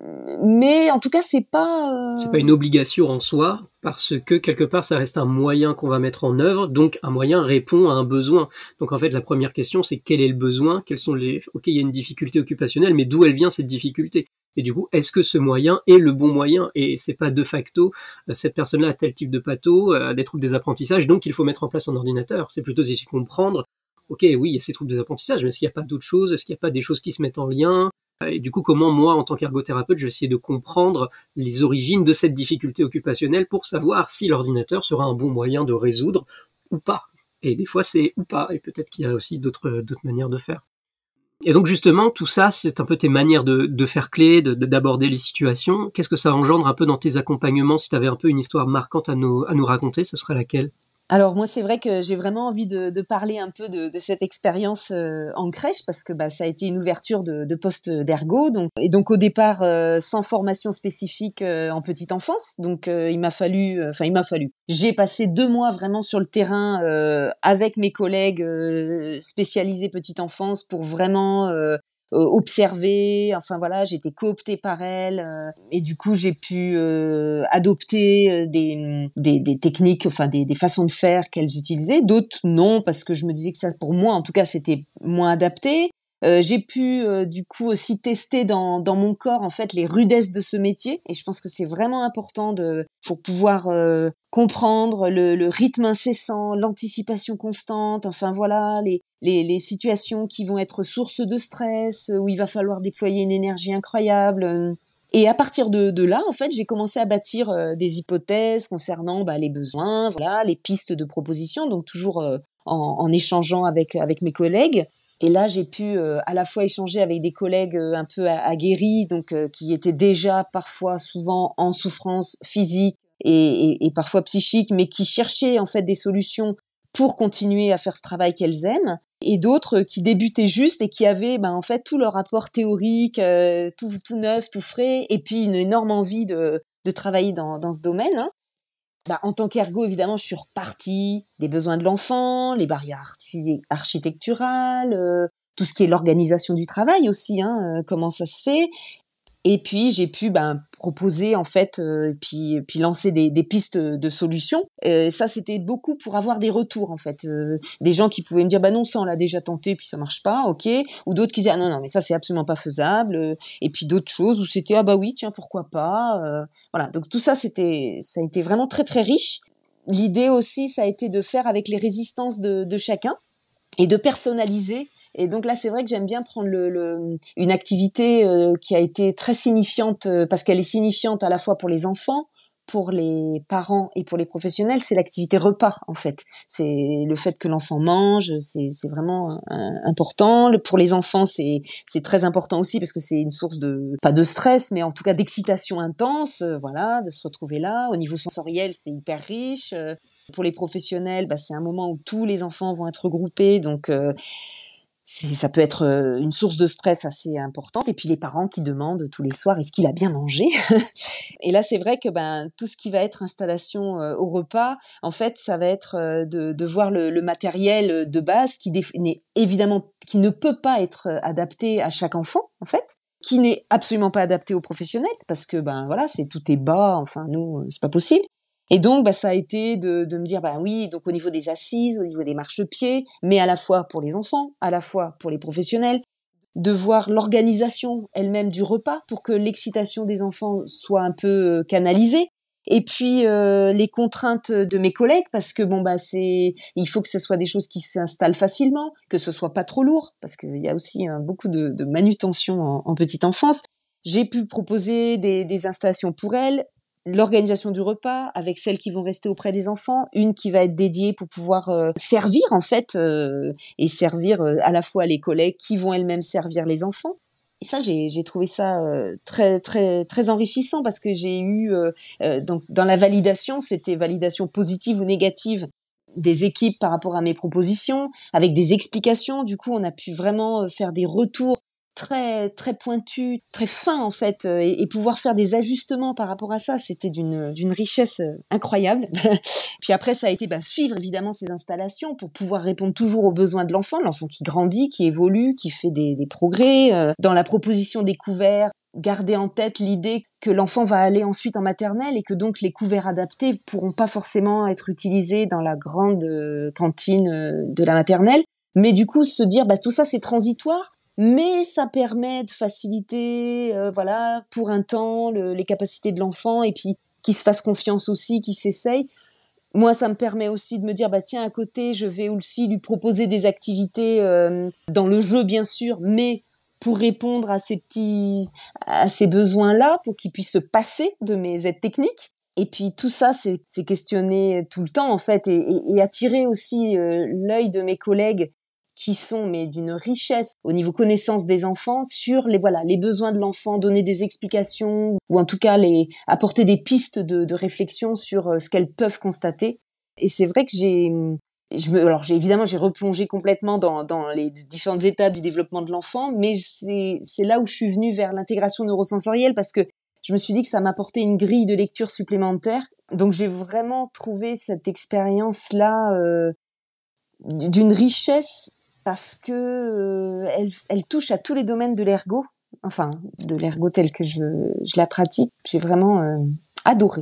Mais en tout cas, c'est pas. Euh... C'est pas une obligation en soi, parce que quelque part, ça reste un moyen qu'on va mettre en œuvre. Donc, un moyen répond à un besoin. Donc, en fait, la première question, c'est quel est le besoin? Quels sont les. Ok, il y a une difficulté occupationnelle, mais d'où elle vient cette difficulté? Et du coup, est-ce que ce moyen est le bon moyen? Et c'est pas de facto, cette personne-là a tel type de patho, a des troubles des apprentissages, donc il faut mettre en place un ordinateur. C'est plutôt essayer de comprendre, ok, oui, il y a ces troubles des apprentissages, mais est-ce qu'il n'y a pas d'autres choses? Est-ce qu'il n'y a pas des choses qui se mettent en lien? Et du coup, comment moi, en tant qu'ergothérapeute, je vais essayer de comprendre les origines de cette difficulté occupationnelle pour savoir si l'ordinateur sera un bon moyen de résoudre ou pas. Et des fois, c'est ou pas. Et peut-être qu'il y a aussi d'autres, d'autres manières de faire. Et donc justement, tout ça, c'est un peu tes manières de, de faire clé, de, d'aborder les situations. Qu'est-ce que ça engendre un peu dans tes accompagnements? Si tu avais un peu une histoire marquante à nous, à nous raconter, ce serait laquelle? Alors moi c'est vrai que j'ai vraiment envie de, de parler un peu de, de cette expérience euh, en crèche parce que bah, ça a été une ouverture de, de poste d'ergo, donc et donc au départ euh, sans formation spécifique euh, en petite enfance, donc euh, il m'a fallu, enfin il m'a fallu, j'ai passé deux mois vraiment sur le terrain euh, avec mes collègues euh, spécialisés petite enfance pour vraiment euh, euh, observer. Enfin voilà, j'ai été cooptée par elle euh, et du coup j'ai pu euh, adopter euh, des, des des techniques, enfin des des façons de faire qu'elle utilisait. D'autres non, parce que je me disais que ça, pour moi en tout cas, c'était moins adapté. Euh, j'ai pu euh, du coup aussi tester dans dans mon corps en fait les rudesses de ce métier, et je pense que c'est vraiment important de pour pouvoir euh, comprendre le, le rythme incessant, l'anticipation constante, enfin voilà les les les situations qui vont être source de stress, où il va falloir déployer une énergie incroyable. Et à partir de, de là, en fait, j'ai commencé à bâtir euh, des hypothèses concernant bah, les besoins, voilà, les pistes de propositions, donc toujours euh, en, en échangeant avec avec mes collègues. Et là, j'ai pu euh, à la fois échanger avec des collègues euh, un peu aguerris, donc euh, qui étaient déjà parfois souvent en souffrance physique et, et, et parfois psychique, mais qui cherchaient en fait des solutions pour continuer à faire ce travail qu'elles aiment, et d'autres qui débutaient juste et qui avaient ben, en fait tout leur apport théorique, euh, tout, tout neuf, tout frais, et puis une énorme envie de, de travailler dans, dans ce domaine. Hein. Bah, en tant qu'ergo, évidemment, je suis repartie des besoins de l'enfant, les barrières archi- architecturales, euh, tout ce qui est l'organisation du travail aussi, hein, euh, comment ça se fait. Et puis j'ai pu ben, proposer en fait, euh, puis puis lancer des, des pistes de solutions. Euh, ça c'était beaucoup pour avoir des retours en fait, euh, des gens qui pouvaient me dire bah non ça on l'a déjà tenté puis ça marche pas, ok, ou d'autres qui disaient ah non non mais ça c'est absolument pas faisable. Euh, et puis d'autres choses où c'était ah bah oui tiens pourquoi pas. Euh, voilà donc tout ça c'était ça a été vraiment très très riche. L'idée aussi ça a été de faire avec les résistances de, de chacun et de personnaliser. Et donc là, c'est vrai que j'aime bien prendre le, le, une activité euh, qui a été très signifiante, euh, parce qu'elle est signifiante à la fois pour les enfants, pour les parents et pour les professionnels. C'est l'activité repas, en fait. C'est le fait que l'enfant mange, c'est, c'est vraiment euh, important. Pour les enfants, c'est, c'est très important aussi, parce que c'est une source de, pas de stress, mais en tout cas d'excitation intense, euh, voilà, de se retrouver là. Au niveau sensoriel, c'est hyper riche. Euh, pour les professionnels, bah, c'est un moment où tous les enfants vont être regroupés, donc euh, c'est, ça peut être euh, une source de stress assez importante. Et puis les parents qui demandent tous les soirs est-ce qu'il a bien mangé. Et là, c'est vrai que ben tout ce qui va être installation euh, au repas, en fait, ça va être euh, de, de voir le, le matériel de base qui déf- n'est évidemment qui ne peut pas être adapté à chaque enfant, en fait, qui n'est absolument pas adapté aux professionnels, parce que ben voilà, c'est tout est bas. Enfin, nous, c'est pas possible. Et donc, bah, ça a été de, de me dire, bah oui, donc au niveau des assises, au niveau des marchepieds, mais à la fois pour les enfants, à la fois pour les professionnels, de voir l'organisation elle-même du repas pour que l'excitation des enfants soit un peu canalisée. Et puis euh, les contraintes de mes collègues, parce que bon bah c'est, il faut que ce soit des choses qui s'installent facilement, que ce soit pas trop lourd, parce qu'il y a aussi hein, beaucoup de, de manutention en, en petite enfance. J'ai pu proposer des, des installations pour elles, l'organisation du repas avec celles qui vont rester auprès des enfants, une qui va être dédiée pour pouvoir euh, servir en fait euh, et servir euh, à la fois les collègues qui vont elles-mêmes servir les enfants. Et ça, j'ai, j'ai trouvé ça euh, très très très enrichissant, parce que j'ai eu euh, euh, donc dans la validation, c'était validation positive ou négative des équipes par rapport à mes propositions, avec des explications. Du coup, on a pu vraiment faire des retours très très pointu, très fin en fait, euh, et, et pouvoir faire des ajustements par rapport à ça, c'était d'une d'une richesse euh, incroyable. Puis après ça a été bah, suivre évidemment ces installations pour pouvoir répondre toujours aux besoins de l'enfant, l'enfant qui grandit, qui évolue, qui fait des, des progrès euh, dans la proposition des couverts. Garder en tête l'idée que l'enfant va aller ensuite en maternelle et que donc les couverts adaptés pourront pas forcément être utilisés dans la grande euh, cantine euh, de la maternelle, mais du coup se dire bah tout ça c'est transitoire. Mais ça permet de faciliter, euh, voilà, pour un temps, le, les capacités de l'enfant, et puis qu'il se fasse confiance aussi, qu'il s'essaye. Moi, ça me permet aussi de me dire, bah tiens, à côté, je vais aussi lui proposer des activités euh, dans le jeu, bien sûr, mais pour répondre à ces petits, à ces besoins-là, pour qu'il puisse se passer de mes aides techniques. Et puis tout ça, c'est, c'est questionner tout le temps, en fait, et, et, et attirer aussi euh, l'œil de mes collègues, qui sont mais d'une richesse au niveau connaissance des enfants sur les voilà les besoins de l'enfant, donner des explications ou en tout cas les apporter des pistes de, de réflexion sur euh, ce qu'elles peuvent constater. Et c'est vrai que j'ai je me alors j'ai évidemment j'ai replongé complètement dans dans les différentes étapes du développement de l'enfant, mais c'est c'est là où je suis venue vers l'intégration neurosensorielle, parce que je me suis dit que ça m'apportait une grille de lecture supplémentaire. Donc j'ai vraiment trouvé cette expérience là euh, d'une richesse parce que euh, elle, elle touche à tous les domaines de l'ergo, enfin de l'ergo tel que je, je la pratique. J'ai vraiment euh, adoré.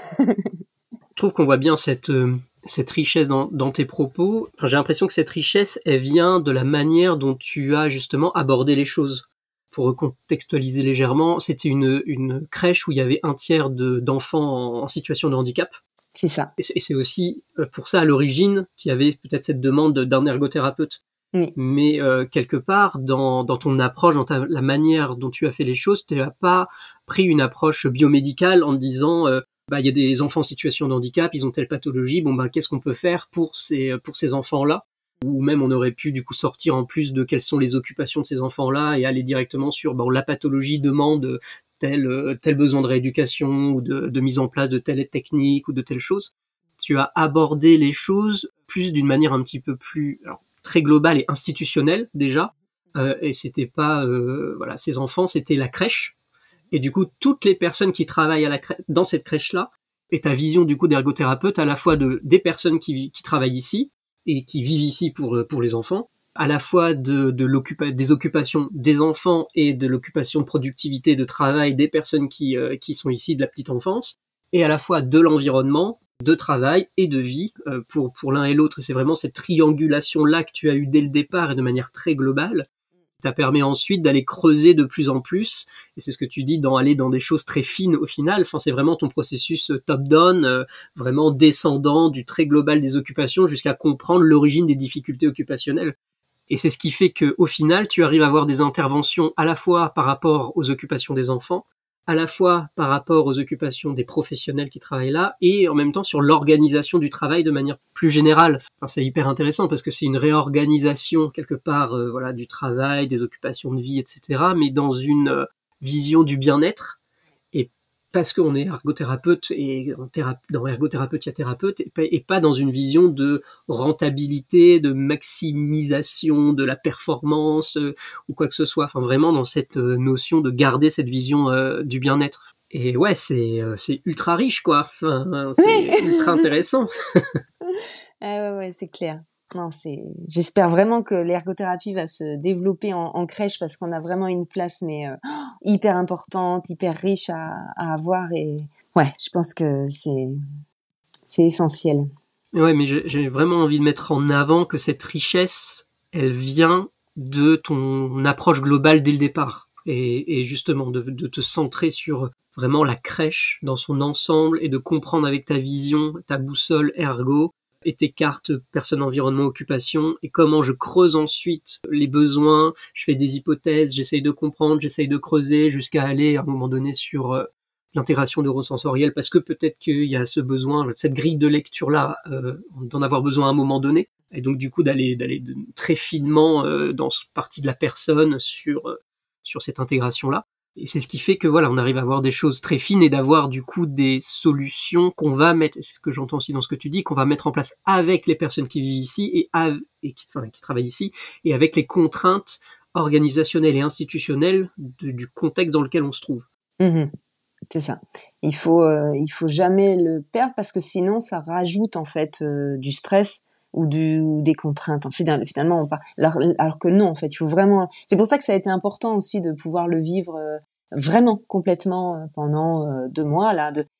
Je trouve qu'on voit bien cette, euh, cette richesse dans, dans tes propos. Enfin, j'ai l'impression que cette richesse, elle vient de la manière dont tu as justement abordé les choses. Pour recontextualiser légèrement, c'était une, une crèche où il y avait un tiers de, d'enfants en, en situation de handicap. C'est ça. Et c'est, et c'est aussi pour ça à l'origine qu'il y avait peut-être cette demande d'un ergothérapeute. Oui. Mais euh, quelque part, dans, dans ton approche, dans ta, la manière dont tu as fait les choses, tu n'as pas pris une approche biomédicale en te disant euh, bah, il y a des enfants en situation de handicap, ils ont telle pathologie, bon bah qu'est-ce qu'on peut faire pour ces, pour ces enfants-là? Ou même on aurait pu du coup sortir en plus de quelles sont les occupations de ces enfants-là et aller directement sur bon, la pathologie demande tel, tel besoin de rééducation ou de, de mise en place de telle technique ou de telle chose. Tu as abordé les choses plus d'une manière un petit peu plus alors, très globale et institutionnelle déjà. Euh, et c'était pas euh, voilà ces enfants, c'était la crèche. Et du coup toutes les personnes qui travaillent à la crèche, dans cette crèche-là, et ta vision du coup d'ergothérapeute à la fois de des personnes qui, qui travaillent ici et qui vivent ici pour pour les enfants, à la fois de, de l'occupa- des occupations des enfants et de l'occupation de productivité, de travail des personnes qui, euh, qui sont ici de la petite enfance, et à la fois de l'environnement, de travail et de vie euh, pour, pour l'un et l'autre. Et c'est vraiment cette triangulation-là que tu as eue dès le départ et de manière très globale, qui t'a permis ensuite d'aller creuser de plus en plus. Et c'est ce que tu dis, dans aller dans des choses très fines au final. Enfin, c'est vraiment ton processus top-down, euh, vraiment descendant du très global des occupations jusqu'à comprendre l'origine des difficultés occupationnelles. Et c'est ce qui fait que, au final, tu arrives à avoir des interventions à la fois par rapport aux occupations des enfants, à la fois par rapport aux occupations des professionnels qui travaillent là, et en même temps sur l'organisation du travail de manière plus générale. Enfin, c'est hyper intéressant parce que c'est une réorganisation quelque part, euh, voilà, du travail, des occupations de vie, et cetera, mais dans une euh, vision du bien-être. Et parce qu'on est ergothérapeute et en thérape- dans ergothérapeute, il y a thérapeute, et pas, et pas dans une vision de rentabilité, de maximisation de la performance euh, ou quoi que ce soit. Enfin, vraiment dans cette euh, notion de garder cette vision euh, du bien-être. Et ouais, c'est euh, c'est ultra riche, quoi. Enfin, c'est Oui. ultra intéressant. Ah ouais, ouais, c'est clair. Non, c'est. J'espère vraiment que l'ergothérapie va se développer en, en crèche parce qu'on a vraiment une place mais euh, hyper importante, hyper riche à, à avoir et ouais, je pense que c'est c'est essentiel. Ouais, mais j'ai, j'ai vraiment envie de mettre en avant que cette richesse, elle vient de ton approche globale dès le départ. Et, et justement, de, de te centrer sur vraiment la crèche dans son ensemble et de comprendre avec ta vision, ta boussole ergo et tes cartes personne, environnement, occupation et comment je creuse ensuite les besoins, je fais des hypothèses, j'essaye de comprendre, j'essaye de creuser jusqu'à aller à un moment donné sur euh, l'intégration neurosensorielle parce que peut-être qu'il y a ce besoin, cette grille de lecture-là, euh, d'en avoir besoin à un moment donné. Et donc du coup d'aller, d'aller de, très finement euh, dans cette partie de la personne sur, euh, sur cette intégration-là. Et c'est ce qui fait que voilà, on arrive à avoir des choses très fines et d'avoir du coup des solutions qu'on va mettre, c'est ce que j'entends aussi dans ce que tu dis, qu'on va mettre en place avec les personnes qui vivent ici et, à, et qui, enfin, qui travaillent ici et avec les contraintes organisationnelles et institutionnelles de, du contexte dans lequel on se trouve. Mmh. C'est ça. Il faut, euh, il faut jamais le perdre parce que sinon ça rajoute en fait euh, du stress ou, du, ou des contraintes. En fait, finalement, on part. Alors, alors que non, en fait, il faut vraiment. C'est pour ça que ça a été important aussi de pouvoir le vivre euh, vraiment complètement euh, pendant euh, deux mois là. De...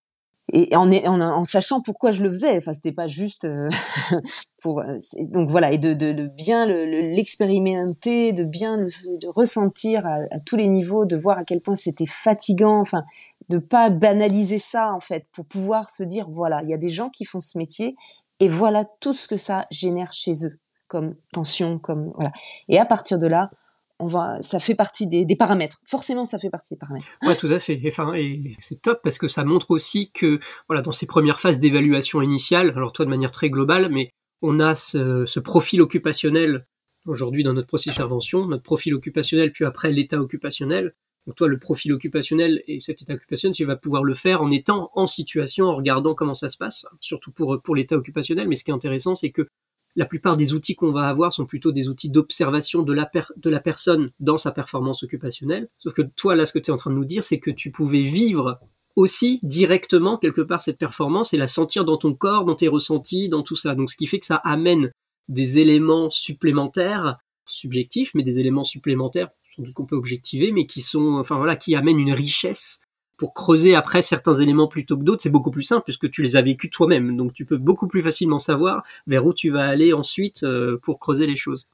Et en, en, en sachant pourquoi je le faisais. Enfin, c'était pas juste euh, pour. Donc voilà, et de, de, de bien le, le, l'expérimenter, de bien le de ressentir à, à tous les niveaux, de voir à quel point c'était fatigant. Enfin, de pas banaliser ça en fait, pour pouvoir se dire voilà, il y a des gens qui font ce métier. Et voilà tout ce que ça génère chez eux, comme tension, comme voilà. Et à partir de là, on va, ça fait partie des, des paramètres. Forcément, ça fait partie des paramètres. Ouais, tout à fait. Et, enfin, et c'est top parce que ça montre aussi que, voilà, dans ces premières phases d'évaluation initiale, alors toi de manière très globale, mais on a ce, ce profil occupationnel aujourd'hui dans notre processus d'intervention, notre profil occupationnel, puis après l'état occupationnel. Donc toi, le profil occupationnel et cet état occupationnel, tu vas pouvoir le faire en étant en situation, en regardant comment ça se passe, surtout pour, pour l'état occupationnel. Mais ce qui est intéressant, c'est que la plupart des outils qu'on va avoir sont plutôt des outils d'observation de la, per- de la personne dans sa performance occupationnelle. Sauf que toi, là, ce que tu es en train de nous dire, c'est que tu pouvais vivre aussi directement, quelque part, cette performance et la sentir dans ton corps, dans tes ressentis, dans tout ça. Donc ce qui fait que ça amène des éléments supplémentaires, subjectifs, mais des éléments supplémentaires, sans doute qu'on peut objectiver, mais qui sont, enfin voilà, qui amènent une richesse pour creuser après certains éléments plutôt que d'autres. C'est beaucoup plus simple puisque tu les as vécus toi-même, donc tu peux beaucoup plus facilement savoir vers où tu vas aller ensuite euh, pour creuser les choses.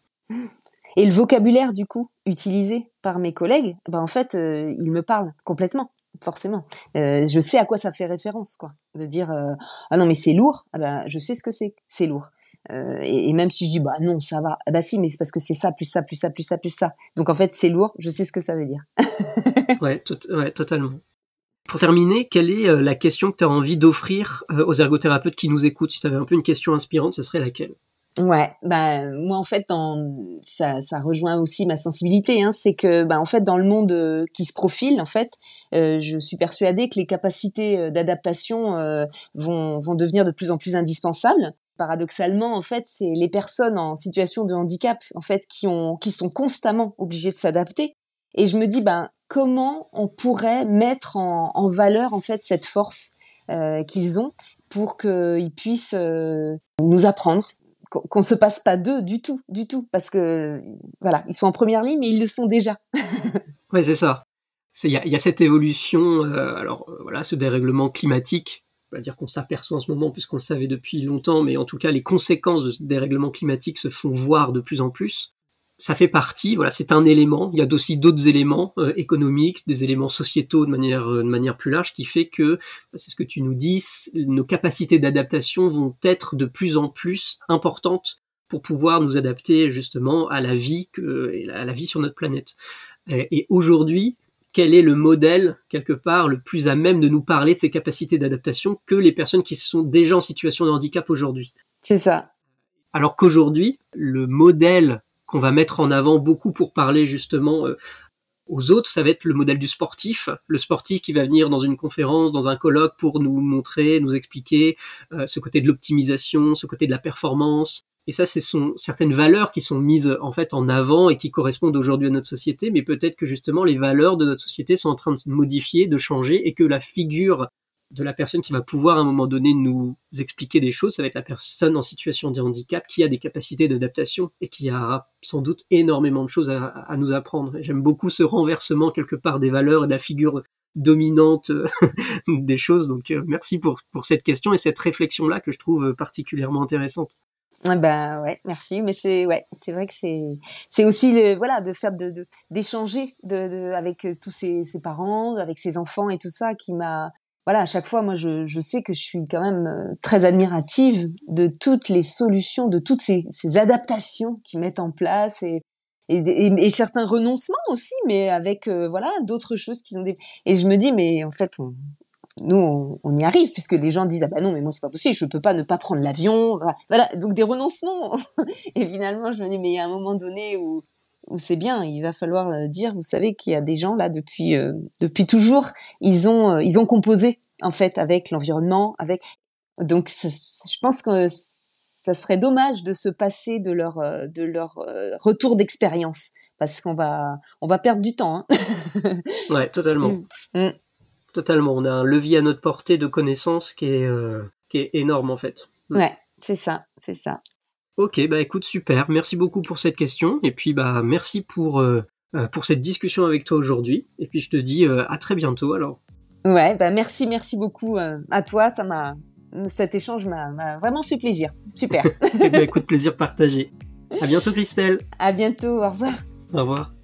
Et le vocabulaire, du coup, utilisé par mes collègues, ben en fait, euh, il me parle complètement, forcément. Euh, je sais à quoi ça fait référence, quoi. De dire euh, ah non mais c'est lourd, ah ben je sais ce que c'est, c'est lourd. Euh, et, et même si je dis bah non ça va, ah bah si mais c'est parce que c'est ça plus ça plus ça plus ça plus ça. Donc en fait c'est lourd, je sais ce que ça veut dire. ouais, to- ouais, totalement. Pour terminer, quelle est euh, la question que tu as envie d'offrir euh, aux ergothérapeutes qui nous écoutent? Si tu avais un peu une question inspirante, ce serait laquelle? Ouais, bah moi en fait dans, ça ça rejoint aussi ma sensibilité, hein, c'est que bah en fait dans le monde euh, qui se profile en fait, euh, je suis persuadée que les capacités euh, d'adaptation euh, vont vont devenir de plus en plus indispensables. Paradoxalement, en fait, c'est les personnes en situation de handicap, en fait, qui ont, qui sont constamment obligées de s'adapter. Et je me dis, ben, comment on pourrait mettre en, en valeur, en fait, cette force euh, qu'ils ont pour qu'ils puissent euh, nous apprendre, qu'on, qu'on se passe pas d'eux du tout, du tout, parce que voilà, ils sont en première ligne, mais ils le sont déjà. Ouais, c'est ça. Il y a, y a cette évolution, euh, alors euh, voilà, ce dérèglement climatique. On va dire qu'on s'aperçoit en ce moment puisqu'on le savait depuis longtemps, mais en tout cas les conséquences de ce dérèglement climatique se font voir de plus en plus. Ça fait partie, voilà, c'est un élément. Il y a aussi d'autres éléments euh, économiques, des éléments sociétaux de manière, de manière plus large, qui fait que, c'est ce que tu nous dis, nos capacités d'adaptation vont être de plus en plus importantes pour pouvoir nous adapter justement à la vie, que, à la vie sur notre planète. Et, et aujourd'hui, quel est le modèle, quelque part, le plus à même de nous parler de ces capacités d'adaptation que les personnes qui sont déjà en situation de handicap aujourd'hui? C'est ça. Alors qu'aujourd'hui, le modèle qu'on va mettre en avant beaucoup pour parler justement euh, aux autres, ça va être le modèle du sportif. Le sportif qui va venir dans une conférence, dans un colloque pour nous montrer, nous expliquer euh, ce côté de l'optimisation, ce côté de la performance. Et ça, ce sont certaines valeurs qui sont mises en fait en avant et qui correspondent aujourd'hui à notre société, mais peut-être que justement les valeurs de notre société sont en train de se modifier, de changer, et que la figure de la personne qui va pouvoir à un moment donné nous expliquer des choses, ça va être la personne en situation de handicap qui a des capacités d'adaptation et qui a sans doute énormément de choses à, à nous apprendre. Et j'aime beaucoup ce renversement quelque part des valeurs et de la figure dominante des choses. Donc euh, merci pour, pour cette question et cette réflexion-là que je trouve particulièrement intéressante. Ah ben ouais, merci. Mais c'est ouais, c'est vrai que c'est c'est aussi le, voilà de faire de, de d'échanger de, de avec tous ses, ses parents, avec ses enfants et tout ça qui m'a voilà à chaque fois moi je je sais que je suis quand même très admirative de toutes les solutions, de toutes ces ces adaptations qu'ils mettent en place et et, et, et certains renoncements aussi, mais avec euh, voilà d'autres choses qu'ils ont des et je me dis mais en fait on nous, on, on y arrive puisque les gens disent ah bah non mais moi c'est pas possible, je peux pas ne pas prendre l'avion, voilà, voilà. Donc des renoncements et finalement je me dis mais il y a un moment donné où où c'est bien, il va falloir dire vous savez qu'il y a des gens là depuis euh, depuis toujours ils ont euh, ils ont composé en fait avec l'environnement, avec donc ça, je pense que ça serait dommage de se passer de leur euh, de leur euh, retour d'expérience parce qu'on va on va perdre du temps. Hein. Ouais, totalement. Mmh. Mmh. Totalement, on a un levier à notre portée de connaissances qui est, euh, qui est énorme en fait. Ouais, c'est ça, c'est ça. Ok, bah écoute, super, merci beaucoup pour cette question, et puis bah merci pour, euh, pour cette discussion avec toi aujourd'hui, et puis je te dis euh, à très bientôt alors. Ouais, bah merci, merci beaucoup euh, à toi, ça m'a, cet échange m'a, m'a vraiment fait plaisir, super. Et bah écoute, plaisir partagé. À bientôt Christelle. À bientôt, au revoir. Au revoir.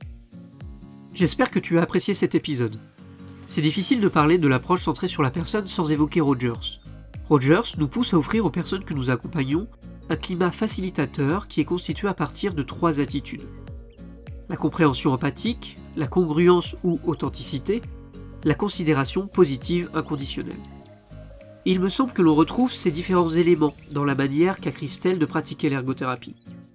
J'espère que tu as apprécié cet épisode. C'est difficile de parler de l'approche centrée sur la personne sans évoquer Rogers. Rogers nous pousse à offrir aux personnes que nous accompagnons un climat facilitateur qui est constitué à partir de trois attitudes. La compréhension empathique, la congruence ou authenticité, la considération positive inconditionnelle. Et il me semble que l'on retrouve ces différents éléments dans la manière qu'a Christelle de pratiquer l'ergothérapie.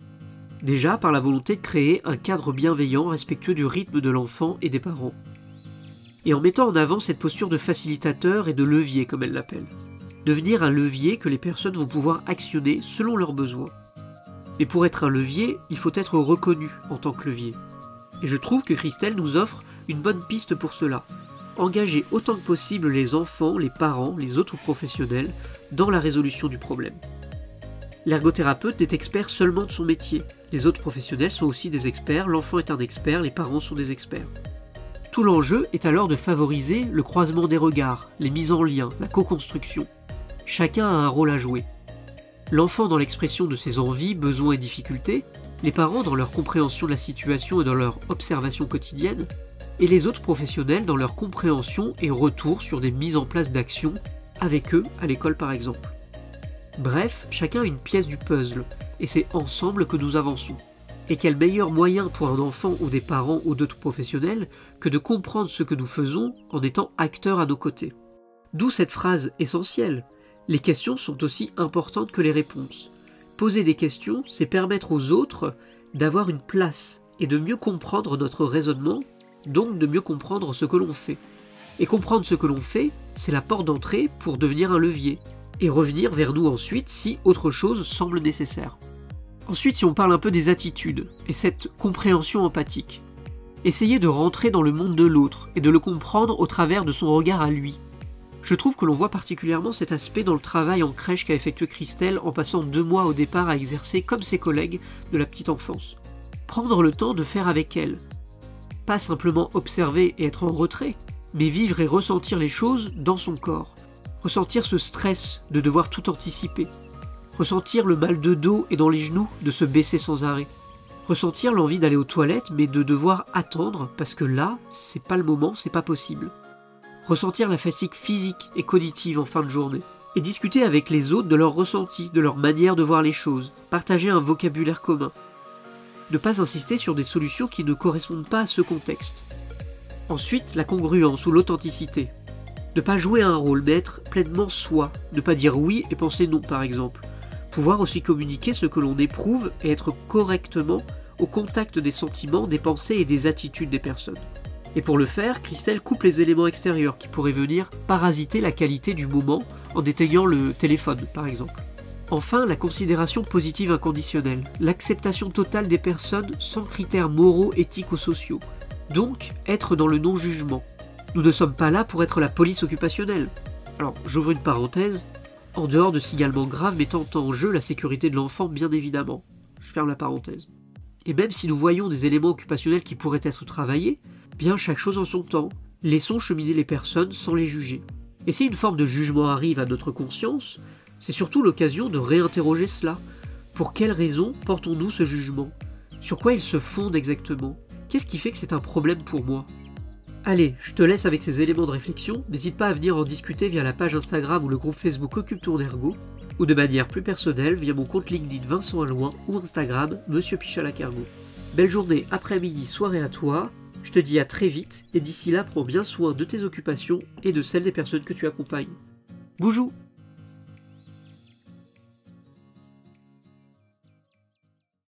Déjà par la volonté de créer un cadre bienveillant respectueux du rythme de l'enfant et des parents. Et en mettant en avant cette posture de facilitateur et de levier, comme elle l'appelle. Devenir un levier que les personnes vont pouvoir actionner selon leurs besoins. Mais pour être un levier, il faut être reconnu en tant que levier. Et je trouve que Christelle nous offre une bonne piste pour cela. Engager autant que possible les enfants, les parents, les autres professionnels dans la résolution du problème. L'ergothérapeute n'est expert seulement de son métier. Les autres professionnels sont aussi des experts, l'enfant est un expert, les parents sont des experts. Tout l'enjeu est alors de favoriser le croisement des regards, les mises en lien, la co-construction. Chacun a un rôle à jouer. L'enfant dans l'expression de ses envies, besoins et difficultés, les parents dans leur compréhension de la situation et dans leur observation quotidienne, et les autres professionnels dans leur compréhension et retour sur des mises en place d'actions, avec eux à l'école par exemple. Bref, chacun a une pièce du puzzle, et c'est ensemble que nous avançons. Et quel meilleur moyen pour un enfant ou des parents ou d'autres professionnels que de comprendre ce que nous faisons en étant acteurs à nos côtés. D'où cette phrase essentielle. Les questions sont aussi importantes que les réponses. Poser des questions, c'est permettre aux autres d'avoir une place et de mieux comprendre notre raisonnement, donc de mieux comprendre ce que l'on fait. Et comprendre ce que l'on fait, c'est la porte d'entrée pour devenir un levier, et revenir vers nous ensuite si autre chose semble nécessaire. Ensuite, si on parle un peu des attitudes, et cette compréhension empathique, essayez de rentrer dans le monde de l'autre, et de le comprendre au travers de son regard à lui. Je trouve que l'on voit particulièrement cet aspect dans le travail en crèche qu'a effectué Christelle en passant deux mois au départ à exercer comme ses collègues de la petite enfance. Prendre le temps de faire avec elle. Pas simplement observer et être en retrait, mais vivre et ressentir les choses dans son corps. Ressentir ce stress de devoir tout anticiper. Ressentir le mal de dos et dans les genoux de se baisser sans arrêt. Ressentir l'envie d'aller aux toilettes mais de devoir attendre parce que là, c'est pas le moment, c'est pas possible. Ressentir la fatigue physique et cognitive en fin de journée. Et discuter avec les autres de leurs ressentis, de leur manière de voir les choses. Partager un vocabulaire commun. Ne pas insister sur des solutions qui ne correspondent pas à ce contexte. Ensuite, la congruence ou l'authenticité. Ne pas jouer un rôle, mais être pleinement soi. Ne pas dire oui et penser non, par exemple. Pouvoir aussi communiquer ce que l'on éprouve et être correctement au contact des sentiments, des pensées et des attitudes des personnes. Et pour le faire, Christelle coupe les éléments extérieurs qui pourraient venir parasiter la qualité du moment en éteignant le téléphone, par exemple. Enfin, la considération positive inconditionnelle, l'acceptation totale des personnes sans critères moraux, éthiques ou sociaux. Donc, être dans le non-jugement. Nous ne sommes pas là pour être la police occupationnelle. Alors, j'ouvre une parenthèse, en dehors de signalements graves mettant en jeu la sécurité de l'enfant, bien évidemment. Je ferme la parenthèse. Et même si nous voyons des éléments occupationnels qui pourraient être travaillés, bien chaque chose en son temps. Laissons cheminer les personnes sans les juger. Et si une forme de jugement arrive à notre conscience, c'est surtout l'occasion de réinterroger cela. Pour quelles raisons portons-nous ce jugement? Sur quoi il se fonde exactement? Qu'est-ce qui fait que c'est un problème pour moi? Allez, je te laisse avec ces éléments de réflexion, n'hésite pas à venir en discuter via la page Instagram ou le groupe Facebook Occupe ton Ergo, ou de manière plus personnelle via mon compte LinkedIn Vincent Alouin ou Instagram Monsieur Pichala Cargo. Belle journée, après-midi, soirée à toi, je te dis à très vite, et d'ici là prends bien soin de tes occupations et de celles des personnes que tu accompagnes. Boujou!